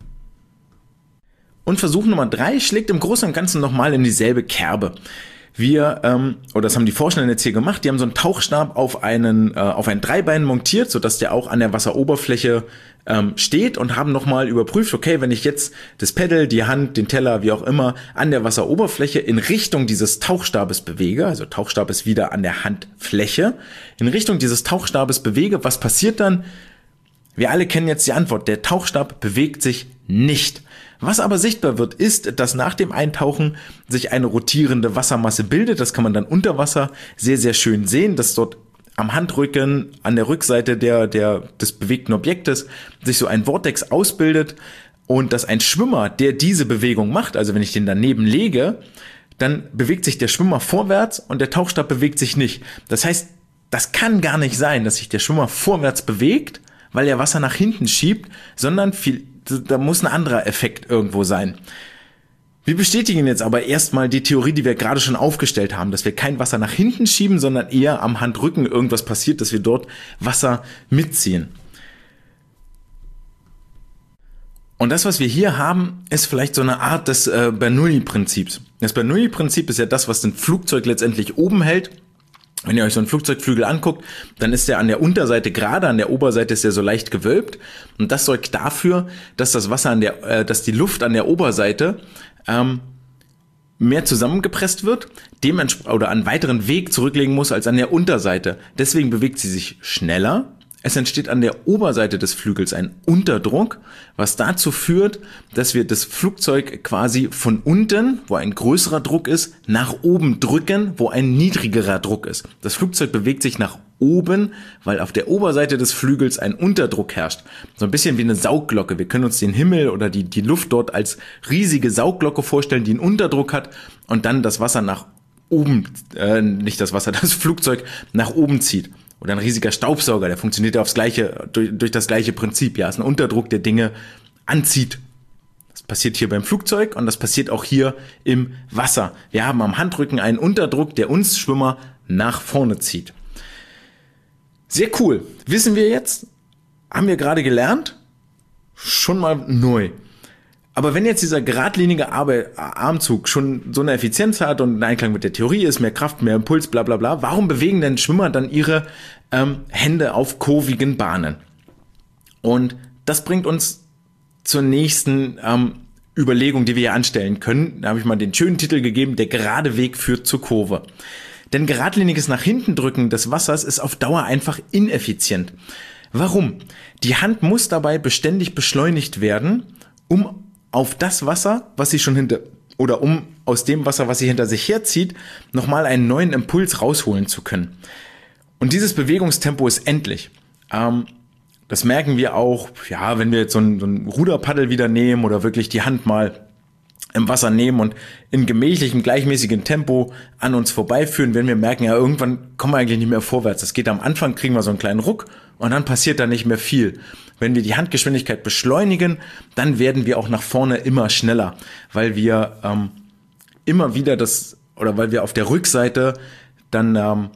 [SPEAKER 1] Und Versuch Nummer drei schlägt im Großen und Ganzen nochmal in dieselbe Kerbe. Wir, ähm, oder das haben die Forscher jetzt hier gemacht, die haben so einen Tauchstab auf einen, äh, auf ein Dreibein montiert, sodass der auch an der Wasseroberfläche ähm, steht und haben nochmal überprüft, okay, wenn ich jetzt das Pedal, die Hand, den Teller, wie auch immer, an der Wasseroberfläche in Richtung dieses Tauchstabes bewege, also Tauchstab ist wieder an der Handfläche, in Richtung dieses Tauchstabes bewege, was passiert dann? Wir alle kennen jetzt die Antwort, der Tauchstab bewegt sich nicht. Was aber sichtbar wird, ist, dass nach dem Eintauchen sich eine rotierende Wassermasse bildet. Das kann man dann unter Wasser sehr, sehr schön sehen, dass dort am Handrücken, an der Rückseite der, der, des bewegten Objektes sich so ein Vortex ausbildet und dass ein Schwimmer, der diese Bewegung macht, also wenn ich den daneben lege, dann bewegt sich der Schwimmer vorwärts und der Tauchstab bewegt sich nicht. Das heißt, das kann gar nicht sein, dass sich der Schwimmer vorwärts bewegt, weil er Wasser nach hinten schiebt, sondern viel da muss ein anderer Effekt irgendwo sein. Wir bestätigen jetzt aber erstmal die Theorie, die wir gerade schon aufgestellt haben, dass wir kein Wasser nach hinten schieben, sondern eher am Handrücken irgendwas passiert, dass wir dort Wasser mitziehen. Und das, was wir hier haben, ist vielleicht so eine Art des äh, Bernoulli-Prinzips. Das Bernoulli-Prinzip ist ja das, was ein Flugzeug letztendlich oben hält. Wenn ihr euch so einen Flugzeugflügel anguckt, dann ist der an der Unterseite gerade, an der Oberseite ist der so leicht gewölbt. Und das sorgt dafür, dass das Wasser an der, äh, dass die Luft an der Oberseite ähm, mehr zusammengepresst wird, dementsprechend oder einen weiteren Weg zurücklegen muss als an der Unterseite. Deswegen bewegt sie sich schneller. Es entsteht an der Oberseite des Flügels ein Unterdruck, was dazu führt, dass wir das Flugzeug quasi von unten, wo ein größerer Druck ist, nach oben drücken, wo ein niedrigerer Druck ist. Das Flugzeug bewegt sich nach oben, weil auf der Oberseite des Flügels ein Unterdruck herrscht. So ein bisschen wie eine Saugglocke. Wir können uns den Himmel oder die, die Luft dort als riesige Saugglocke vorstellen, die einen Unterdruck hat und dann das Wasser nach oben, äh, nicht das Wasser, das Flugzeug nach oben zieht. Oder ein riesiger Staubsauger, der funktioniert ja aufs gleiche, durch, durch das gleiche Prinzip. Ja, ist ein Unterdruck, der Dinge anzieht. Das passiert hier beim Flugzeug und das passiert auch hier im Wasser. Wir haben am Handrücken einen Unterdruck, der uns Schwimmer nach vorne zieht. Sehr cool. Wissen wir jetzt? Haben wir gerade gelernt? Schon mal neu. Aber wenn jetzt dieser geradlinige Armzug schon so eine Effizienz hat und in Einklang mit der Theorie ist, mehr Kraft, mehr Impuls, bla bla bla, warum bewegen denn Schwimmer dann ihre ähm, Hände auf kurvigen Bahnen? Und das bringt uns zur nächsten ähm, Überlegung, die wir hier anstellen können. Da habe ich mal den schönen Titel gegeben, der gerade Weg führt zur Kurve. Denn geradliniges nach hinten drücken des Wassers ist auf Dauer einfach ineffizient. Warum? Die Hand muss dabei beständig beschleunigt werden, um auf das Wasser, was sie schon hinter, oder um aus dem Wasser, was sie hinter sich herzieht, nochmal einen neuen Impuls rausholen zu können. Und dieses Bewegungstempo ist endlich. Ähm, das merken wir auch, ja, wenn wir jetzt so ein, so ein Ruderpaddel wieder nehmen oder wirklich die Hand mal im Wasser nehmen und in gemächlichem, gleichmäßigem Tempo an uns vorbeiführen, wenn wir merken, ja, irgendwann kommen wir eigentlich nicht mehr vorwärts. Das geht am Anfang, kriegen wir so einen kleinen Ruck und dann passiert da nicht mehr viel. Wenn wir die Handgeschwindigkeit beschleunigen, dann werden wir auch nach vorne immer schneller, weil wir ähm, immer wieder das, oder weil wir auf der Rückseite dann ähm,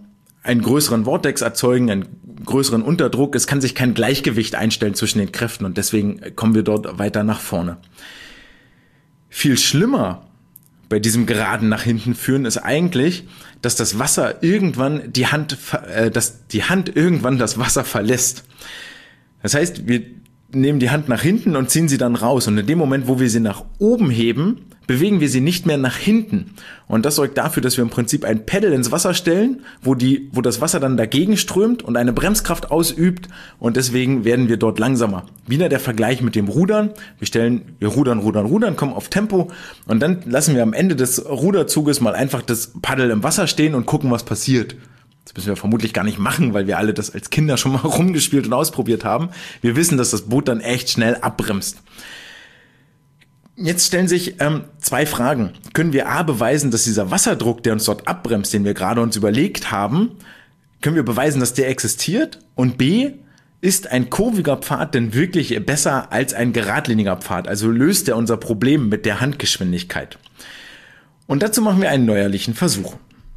[SPEAKER 1] einen größeren Vortex erzeugen, einen größeren Unterdruck. Es kann sich kein Gleichgewicht einstellen zwischen den Kräften und deswegen kommen wir dort weiter nach vorne. Viel schlimmer bei diesem geraden nach hinten führen ist eigentlich, dass das Wasser irgendwann die Hand, äh, dass die Hand irgendwann das Wasser verlässt. Das heißt, wir nehmen die Hand nach hinten und ziehen sie dann raus. Und in dem Moment, wo wir sie nach oben heben, bewegen wir sie nicht mehr nach hinten. Und das sorgt dafür, dass wir im Prinzip ein Pedal ins Wasser stellen, wo die, wo das Wasser dann dagegen strömt und eine Bremskraft ausübt. Und deswegen werden wir dort langsamer. Wieder der Vergleich mit dem Rudern. Wir stellen, wir rudern, rudern, rudern, kommen auf Tempo. Und dann lassen wir am Ende des Ruderzuges mal einfach das Paddel im Wasser stehen und gucken, was passiert. Das müssen wir vermutlich gar nicht machen, weil wir alle das als Kinder schon mal rumgespielt und ausprobiert haben. Wir wissen, dass das Boot dann echt schnell abbremst. Jetzt stellen sich ähm, zwei Fragen. Können wir A beweisen, dass dieser Wasserdruck, der uns dort abbremst, den wir gerade uns überlegt haben, können wir beweisen, dass der existiert? Und B, ist ein kurviger Pfad denn wirklich besser als ein geradliniger Pfad? Also löst er unser Problem mit der Handgeschwindigkeit? Und dazu machen wir einen neuerlichen Versuch.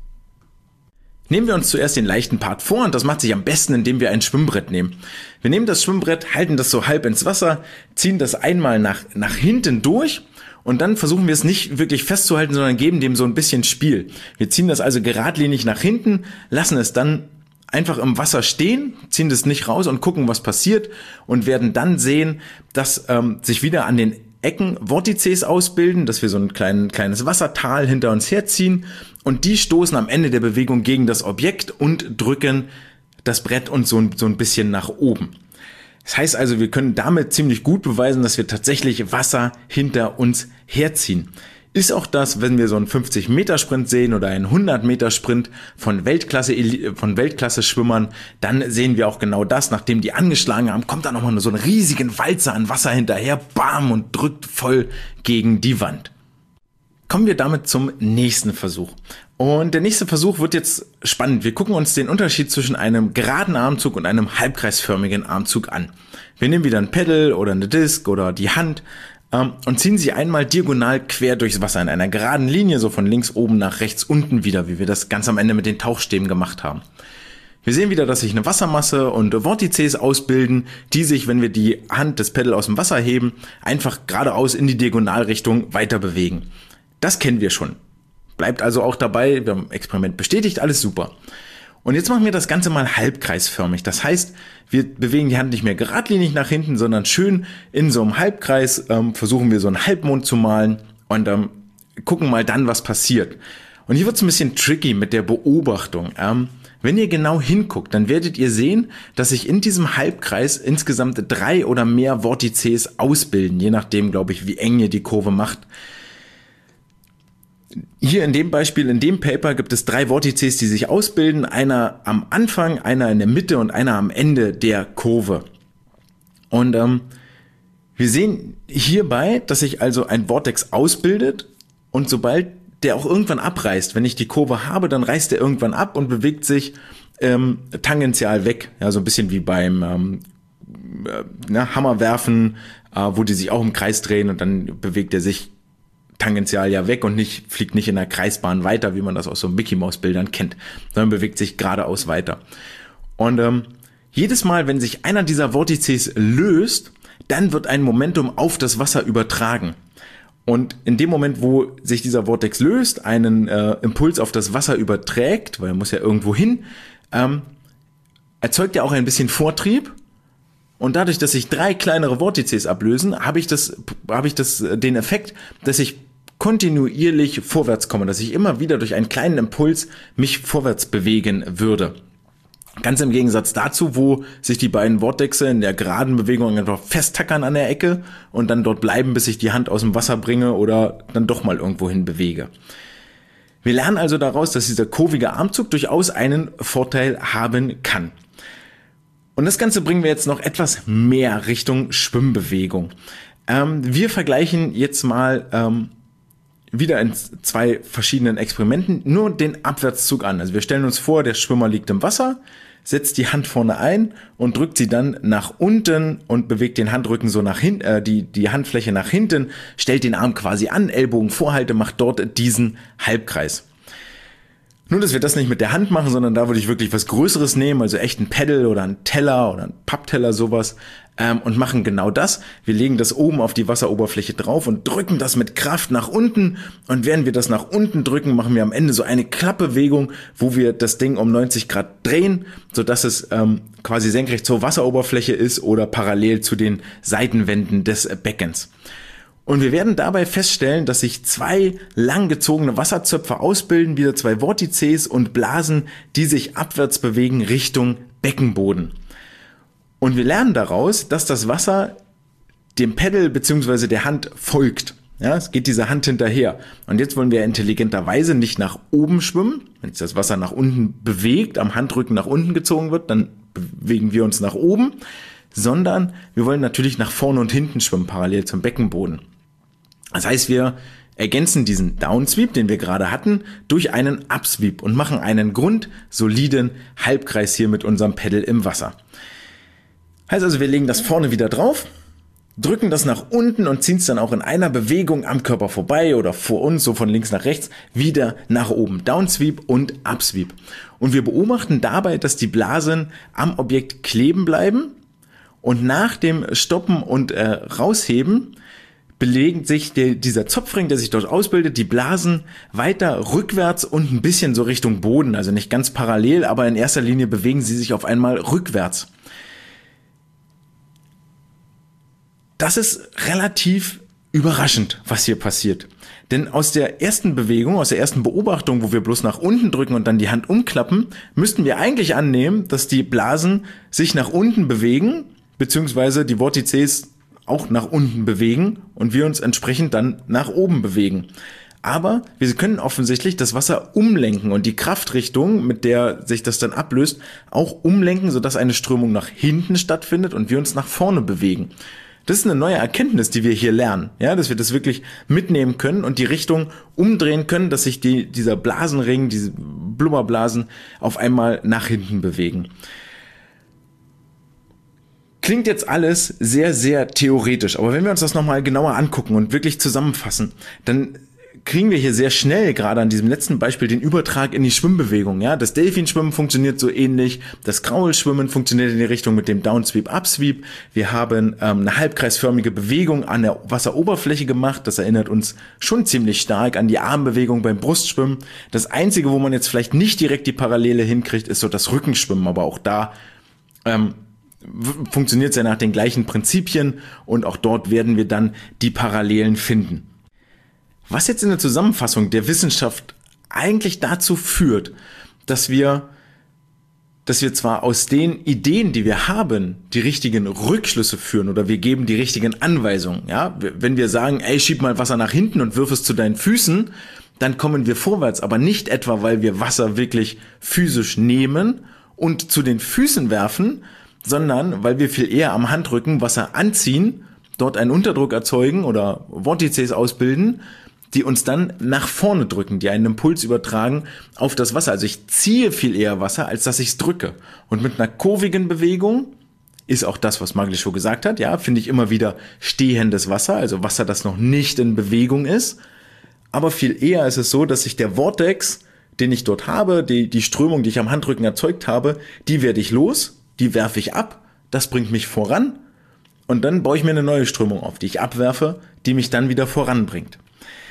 [SPEAKER 1] Nehmen wir uns zuerst den leichten Part vor und das macht sich am besten, indem wir ein Schwimmbrett nehmen. Wir nehmen das Schwimmbrett, halten das so halb ins Wasser, ziehen das einmal nach, nach hinten durch und dann versuchen wir es nicht wirklich festzuhalten, sondern geben dem so ein bisschen Spiel. Wir ziehen das also geradlinig nach hinten, lassen es dann einfach im Wasser stehen, ziehen das nicht raus und gucken, was passiert und werden dann sehen, dass ähm, sich wieder an den Ecken Vortices ausbilden, dass wir so ein klein, kleines Wassertal hinter uns herziehen und die stoßen am Ende der Bewegung gegen das Objekt und drücken das Brett uns so ein, so ein bisschen nach oben. Das heißt also, wir können damit ziemlich gut beweisen, dass wir tatsächlich Wasser hinter uns herziehen. Ist auch das, wenn wir so einen fünfzig Meter Sprint sehen oder einen hundert Meter Sprint von Weltklasse, von Weltklasse-Schwimmern, dann sehen wir auch genau das. Nachdem die angeschlagen haben, kommt da nochmal so einen riesigen Walzer an Wasser hinterher, bam, und drückt voll gegen die Wand. Kommen wir damit zum nächsten Versuch. Und der nächste Versuch wird jetzt spannend. Wir gucken uns den Unterschied zwischen einem geraden Armzug und einem halbkreisförmigen Armzug an. Wir nehmen wieder ein Pedal oder eine Disc oder die Hand und ziehen sie einmal diagonal quer durchs Wasser in einer geraden Linie, so von links oben nach rechts unten wieder, wie wir das ganz am Ende mit den Tauchstäben gemacht haben. Wir sehen wieder, dass sich eine Wassermasse und Vortices ausbilden, die sich, wenn wir die Hand des Pedal aus dem Wasser heben, einfach geradeaus in die Diagonalrichtung weiter bewegen. Das kennen wir schon. Bleibt also auch dabei, wir haben Experiment bestätigt, alles super. Und jetzt machen wir das Ganze mal halbkreisförmig. Das heißt, wir bewegen die Hand nicht mehr geradlinig nach hinten, sondern schön in so einem Halbkreis ähm, versuchen wir so einen Halbmond zu malen und ähm, gucken mal dann, was passiert. Und hier wird es ein bisschen tricky mit der Beobachtung. Ähm, wenn ihr genau hinguckt, dann werdet ihr sehen, dass sich in diesem Halbkreis insgesamt drei oder mehr Vortices ausbilden, je nachdem, glaube ich, wie eng ihr die Kurve macht. Hier in dem Beispiel, in dem Paper gibt es drei Vortices, die sich ausbilden. Einer am Anfang, einer in der Mitte und einer am Ende der Kurve. Und ähm, wir sehen hierbei, dass sich also ein Vortex ausbildet und sobald der auch irgendwann abreißt, wenn ich die Kurve habe, dann reißt er irgendwann ab und bewegt sich ähm, tangential weg. Ja, so ein bisschen wie beim ähm, äh, na, Hammerwerfen, äh, wo die sich auch im Kreis drehen und dann bewegt er sich tangential ja weg und nicht, fliegt nicht in der Kreisbahn weiter, wie man das aus so Mickey-Maus-Bildern kennt, sondern bewegt sich geradeaus weiter. Und ähm, jedes Mal, wenn sich einer dieser Vortices löst, dann wird ein Momentum auf das Wasser übertragen. Und in dem Moment, wo sich dieser Vortex löst, einen äh, Impuls auf das Wasser überträgt, weil er muss ja irgendwo hin, ähm, erzeugt er auch ein bisschen Vortrieb. Und dadurch, dass sich drei kleinere Vortices ablösen, habe ich das, habe ich das, den Effekt, dass ich kontinuierlich vorwärts komme, dass ich immer wieder durch einen kleinen Impuls mich vorwärts bewegen würde. Ganz im Gegensatz dazu, wo sich die beiden Vortexe in der geraden Bewegung einfach festtackern an der Ecke und dann dort bleiben, bis ich die Hand aus dem Wasser bringe oder dann doch mal irgendwo hin bewege. Wir lernen also daraus, dass dieser kurvige Armzug durchaus einen Vorteil haben kann. Und das Ganze bringen wir jetzt noch etwas mehr Richtung Schwimmbewegung. Ähm, wir vergleichen jetzt mal ähm, wieder in zwei verschiedenen Experimenten nur den Abwärtszug an. Also wir stellen uns vor, der Schwimmer liegt im Wasser, setzt die Hand vorne ein und drückt sie dann nach unten und bewegt den Handrücken so nach hinten, äh, die, die Handfläche nach hinten, stellt den Arm quasi an, Ellbogen Vorhalte, macht dort diesen Halbkreis. Nur, dass wir das nicht mit der Hand machen, sondern da würde ich wirklich was Größeres nehmen, also echt ein Paddle oder ein Teller oder ein Pappteller, sowas, ähm, und machen genau das. Wir legen das oben auf die Wasseroberfläche drauf und drücken das mit Kraft nach unten. Und während wir das nach unten drücken, machen wir am Ende so eine Klappbewegung, wo wir das Ding um neunzig Grad drehen, sodass es ähm, quasi senkrecht zur Wasseroberfläche ist oder parallel zu den Seitenwänden des Beckens. Und wir werden dabei feststellen, dass sich zwei langgezogene Wasserzöpfe ausbilden, wieder zwei Vortices und Blasen, die sich abwärts bewegen Richtung Beckenboden. Und wir lernen daraus, dass das Wasser dem Paddle bzw. der Hand folgt. Ja, es geht dieser Hand hinterher. Und jetzt wollen wir intelligenterweise nicht nach oben schwimmen. Wenn sich das Wasser nach unten bewegt, am Handrücken nach unten gezogen wird, dann bewegen wir uns nach oben. Sondern wir wollen natürlich nach vorne und hinten schwimmen, parallel zum Beckenboden. Das heißt, wir ergänzen diesen Downsweep, den wir gerade hatten, durch einen Upsweep und machen einen grundsoliden Halbkreis hier mit unserem Paddle im Wasser. Heißt also, wir legen das vorne wieder drauf, drücken das nach unten und ziehen es dann auch in einer Bewegung am Körper vorbei oder vor uns, so von links nach rechts, wieder nach oben. Downsweep und Upsweep. Und wir beobachten dabei, dass die Blasen am Objekt kleben bleiben und nach dem Stoppen und äh, Rausheben belegen sich der, dieser Zopfring, der sich dort ausbildet, die Blasen weiter rückwärts und ein bisschen so Richtung Boden, also nicht ganz parallel, aber in erster Linie bewegen sie sich auf einmal rückwärts. Das ist relativ überraschend, was hier passiert. Denn aus der ersten Bewegung, aus der ersten Beobachtung, wo wir bloß nach unten drücken und dann die Hand umklappen, müssten wir eigentlich annehmen, dass die Blasen sich nach unten bewegen, beziehungsweise die Vortices auch nach unten bewegen und wir uns entsprechend dann nach oben bewegen. Aber wir können offensichtlich das Wasser umlenken und die Kraftrichtung, mit der sich das dann ablöst, auch umlenken, sodass eine Strömung nach hinten stattfindet und wir uns nach vorne bewegen. Das ist eine neue Erkenntnis, die wir hier lernen, ja, dass wir das wirklich mitnehmen können und die Richtung umdrehen können, dass sich die, dieser Blasenring, diese Blubberblasen auf einmal nach hinten bewegen. Klingt jetzt alles sehr, sehr theoretisch, aber wenn wir uns das nochmal genauer angucken und wirklich zusammenfassen, dann kriegen wir hier sehr schnell, gerade an diesem letzten Beispiel, den Übertrag in die Schwimmbewegung. Ja, das Delfinschwimmen funktioniert so ähnlich, das Kraulschwimmen funktioniert in die Richtung mit dem Downsweep, Upsweep. Wir haben ähm, eine halbkreisförmige Bewegung an der Wasseroberfläche gemacht. Das erinnert uns schon ziemlich stark an die Armbewegung beim Brustschwimmen. Das Einzige, wo man jetzt vielleicht nicht direkt die Parallele hinkriegt, ist so das Rückenschwimmen, aber auch da ähm, funktioniert es ja nach den gleichen Prinzipien und auch dort werden wir dann die Parallelen finden. Was jetzt in der Zusammenfassung der Wissenschaft eigentlich dazu führt, dass wir, dass wir zwar aus den Ideen, die wir haben, die richtigen Rückschlüsse führen oder wir geben die richtigen Anweisungen. Ja, wenn wir sagen, ey, schieb mal Wasser nach hinten und wirf es zu deinen Füßen, dann kommen wir vorwärts, aber nicht etwa, weil wir Wasser wirklich physisch nehmen und zu den Füßen werfen, sondern weil wir viel eher am Handrücken Wasser anziehen, dort einen Unterdruck erzeugen oder Vortices ausbilden, die uns dann nach vorne drücken, die einen Impuls übertragen auf das Wasser. Also ich ziehe viel eher Wasser, als dass ich es drücke. Und mit einer kurvigen Bewegung ist auch das, was Magli schon gesagt hat, ja, finde ich immer wieder stehendes Wasser, also Wasser, das noch nicht in Bewegung ist. Aber viel eher ist es so, dass sich der Vortex, den ich dort habe, die, die Strömung, die ich am Handrücken erzeugt habe, die werde ich los, die werfe ich ab, das bringt mich voran und dann baue ich mir eine neue Strömung auf, die ich abwerfe, die mich dann wieder voranbringt.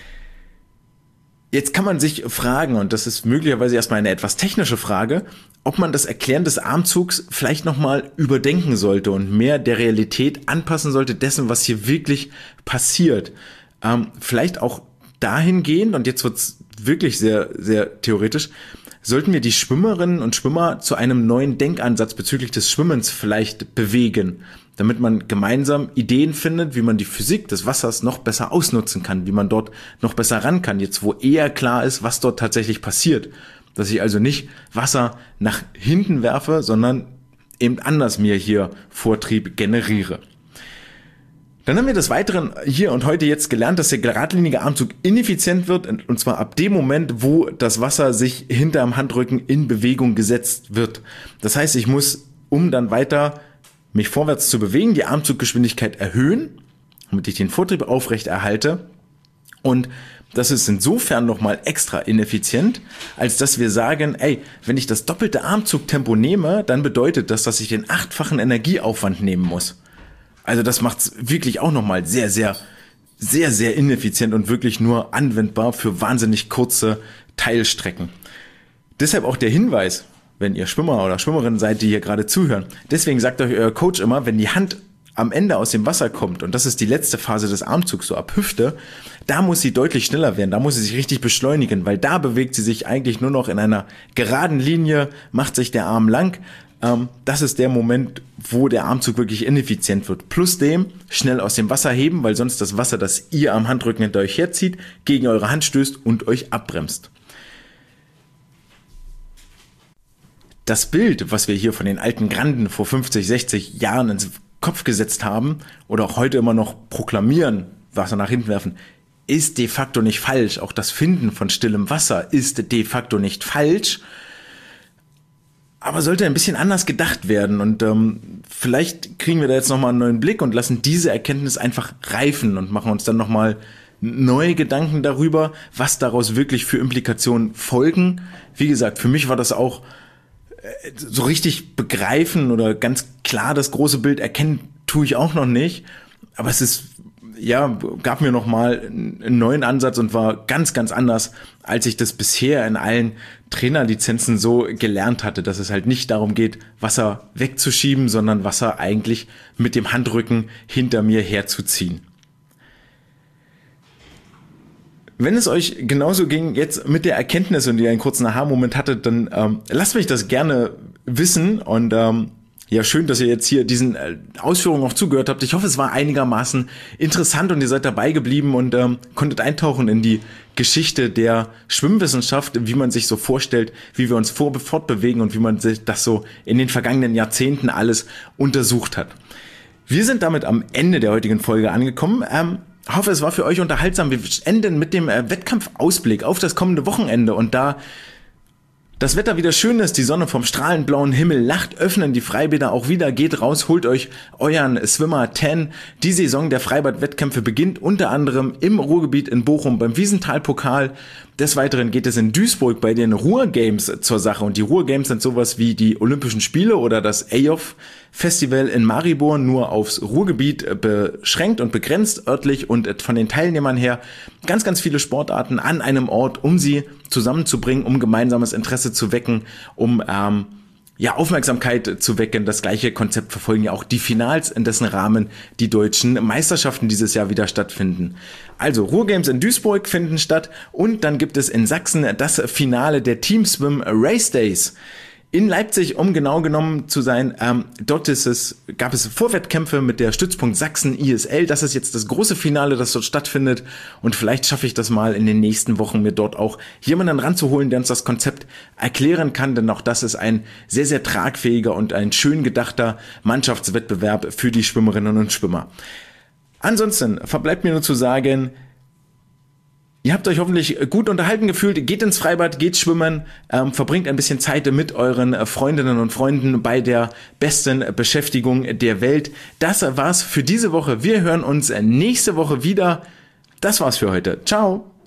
[SPEAKER 1] Jetzt kann man sich fragen, und das ist möglicherweise erstmal eine etwas technische Frage, ob man das Erklären des Armzugs vielleicht nochmal überdenken sollte und mehr der Realität anpassen sollte, dessen, was hier wirklich passiert. Ähm, vielleicht auch dahingehend, und jetzt wird's wirklich sehr, sehr theoretisch, sollten wir die Schwimmerinnen und Schwimmer zu einem neuen Denkansatz bezüglich des Schwimmens vielleicht bewegen, damit man gemeinsam Ideen findet, wie man die Physik des Wassers noch besser ausnutzen kann, wie man dort noch besser ran kann, jetzt wo eher klar ist, was dort tatsächlich passiert. Dass ich also nicht Wasser nach hinten werfe, sondern eben anders mir hier Vortrieb generiere. Dann haben wir des Weiteren hier und heute jetzt gelernt, dass der geradlinige Armzug ineffizient wird, und zwar ab dem Moment, wo das Wasser sich hinterm Handrücken in Bewegung gesetzt wird. Das heißt, ich muss, um dann weiter mich vorwärts zu bewegen, die Armzuggeschwindigkeit erhöhen, damit ich den Vortrieb aufrecht erhalte. Und Das ist insofern nochmal extra ineffizient, als dass wir sagen, ey, wenn ich das doppelte Armzugtempo nehme, dann bedeutet das, dass ich den achtfachen Energieaufwand nehmen muss. Also das macht's wirklich auch nochmal sehr, sehr, sehr, sehr ineffizient und wirklich nur anwendbar für wahnsinnig kurze Teilstrecken. Deshalb auch der Hinweis, wenn ihr Schwimmer oder Schwimmerin seid, die hier gerade zuhören. Deswegen sagt euch euer Coach immer, wenn die Hand am Ende aus dem Wasser kommt, und das ist die letzte Phase des Armzugs, so ab Hüfte, da muss sie deutlich schneller werden, da muss sie sich richtig beschleunigen, weil da bewegt sie sich eigentlich nur noch in einer geraden Linie, macht sich der Arm lang. Ähm, das ist der Moment, wo der Armzug wirklich ineffizient wird. Plus dem, schnell aus dem Wasser heben, weil sonst das Wasser, das ihr am Handrücken hinter euch herzieht, gegen eure Hand stößt und euch abbremst. Das Bild, was wir hier von den alten Granden vor fünfzig, sechzig Jahren ins Kopf gesetzt haben oder auch heute immer noch proklamieren, Wasser nach hinten werfen, ist de facto nicht falsch. Auch das Finden von stillem Wasser ist de facto nicht falsch, aber sollte ein bisschen anders gedacht werden. Und ähm, vielleicht kriegen wir da jetzt nochmal einen neuen Blick und lassen diese Erkenntnis einfach reifen und machen uns dann nochmal neue Gedanken darüber, was daraus wirklich für Implikationen folgen. Wie gesagt, für mich war das auch so richtig begreifen oder ganz klar das große Bild erkennen, tue ich auch noch nicht. Aber es ist, ja, gab mir nochmal einen neuen Ansatz und war ganz, ganz anders, als ich das bisher in allen Trainerlizenzen so gelernt hatte, dass es halt nicht darum geht, Wasser wegzuschieben, sondern Wasser eigentlich mit dem Handrücken hinter mir herzuziehen. Wenn es euch genauso ging jetzt mit der Erkenntnis und ihr einen kurzen Aha-Moment hattet, dann ähm, lasst mich das gerne wissen und ähm, ja, schön, dass ihr jetzt hier diesen äh, Ausführungen auch zugehört habt. Ich hoffe, es war einigermaßen interessant und ihr seid dabei geblieben und ähm, konntet eintauchen in die Geschichte der Schwimmwissenschaft, wie man sich so vorstellt, wie wir uns vor- fortbewegen und wie man sich das so in den vergangenen Jahrzehnten alles untersucht hat. Wir sind damit am Ende der heutigen Folge angekommen. Ähm, Ich hoffe, es war für euch unterhaltsam. Wir enden mit dem äh, Wettkampfausblick auf das kommende Wochenende. Und da das Wetter wieder schön ist, die Sonne vom strahlend blauen Himmel lacht, öffnen die Freibäder auch wieder. Geht raus, holt euch euren Swimmer zehn. Die Saison der Freibad-Wettkämpfe beginnt unter anderem im Ruhrgebiet in Bochum beim Wiesenthal-Pokal. Des Weiteren geht es in Duisburg bei den Ruhr-Games zur Sache. Und die Ruhr-Games sind sowas wie die Olympischen Spiele oder das E J O F-Festival in Maribor, nur aufs Ruhrgebiet beschränkt und begrenzt örtlich und von den Teilnehmern her ganz, ganz viele Sportarten an einem Ort, um sie zusammenzubringen, um gemeinsames Interesse zu wecken, um ähm, ja Aufmerksamkeit zu wecken. Das gleiche Konzept verfolgen ja auch die Finals, in dessen Rahmen die deutschen Meisterschaften dieses Jahr wieder stattfinden. Also Ruhrgames in Duisburg finden statt und dann gibt es in Sachsen das Finale der Team Swim Race Days. In Leipzig, um genau genommen zu sein, ähm, dort ist es, gab es Vorwettkämpfe mit der Stützpunkt Sachsen I S L. Das ist jetzt das große Finale, das dort stattfindet. Und vielleicht schaffe ich das mal in den nächsten Wochen, mir dort auch jemanden ranzuholen, der uns das Konzept erklären kann. Denn auch das ist ein sehr, sehr tragfähiger und ein schön gedachter Mannschaftswettbewerb für die Schwimmerinnen und Schwimmer. Ansonsten verbleibt mir nur zu sagen, ihr habt euch hoffentlich gut unterhalten gefühlt, geht ins Freibad, geht schwimmen, ähm, verbringt ein bisschen Zeit mit euren Freundinnen und Freunden bei der besten Beschäftigung der Welt. Das war's für diese Woche. Wir hören uns nächste Woche wieder. Das war's für heute. Ciao.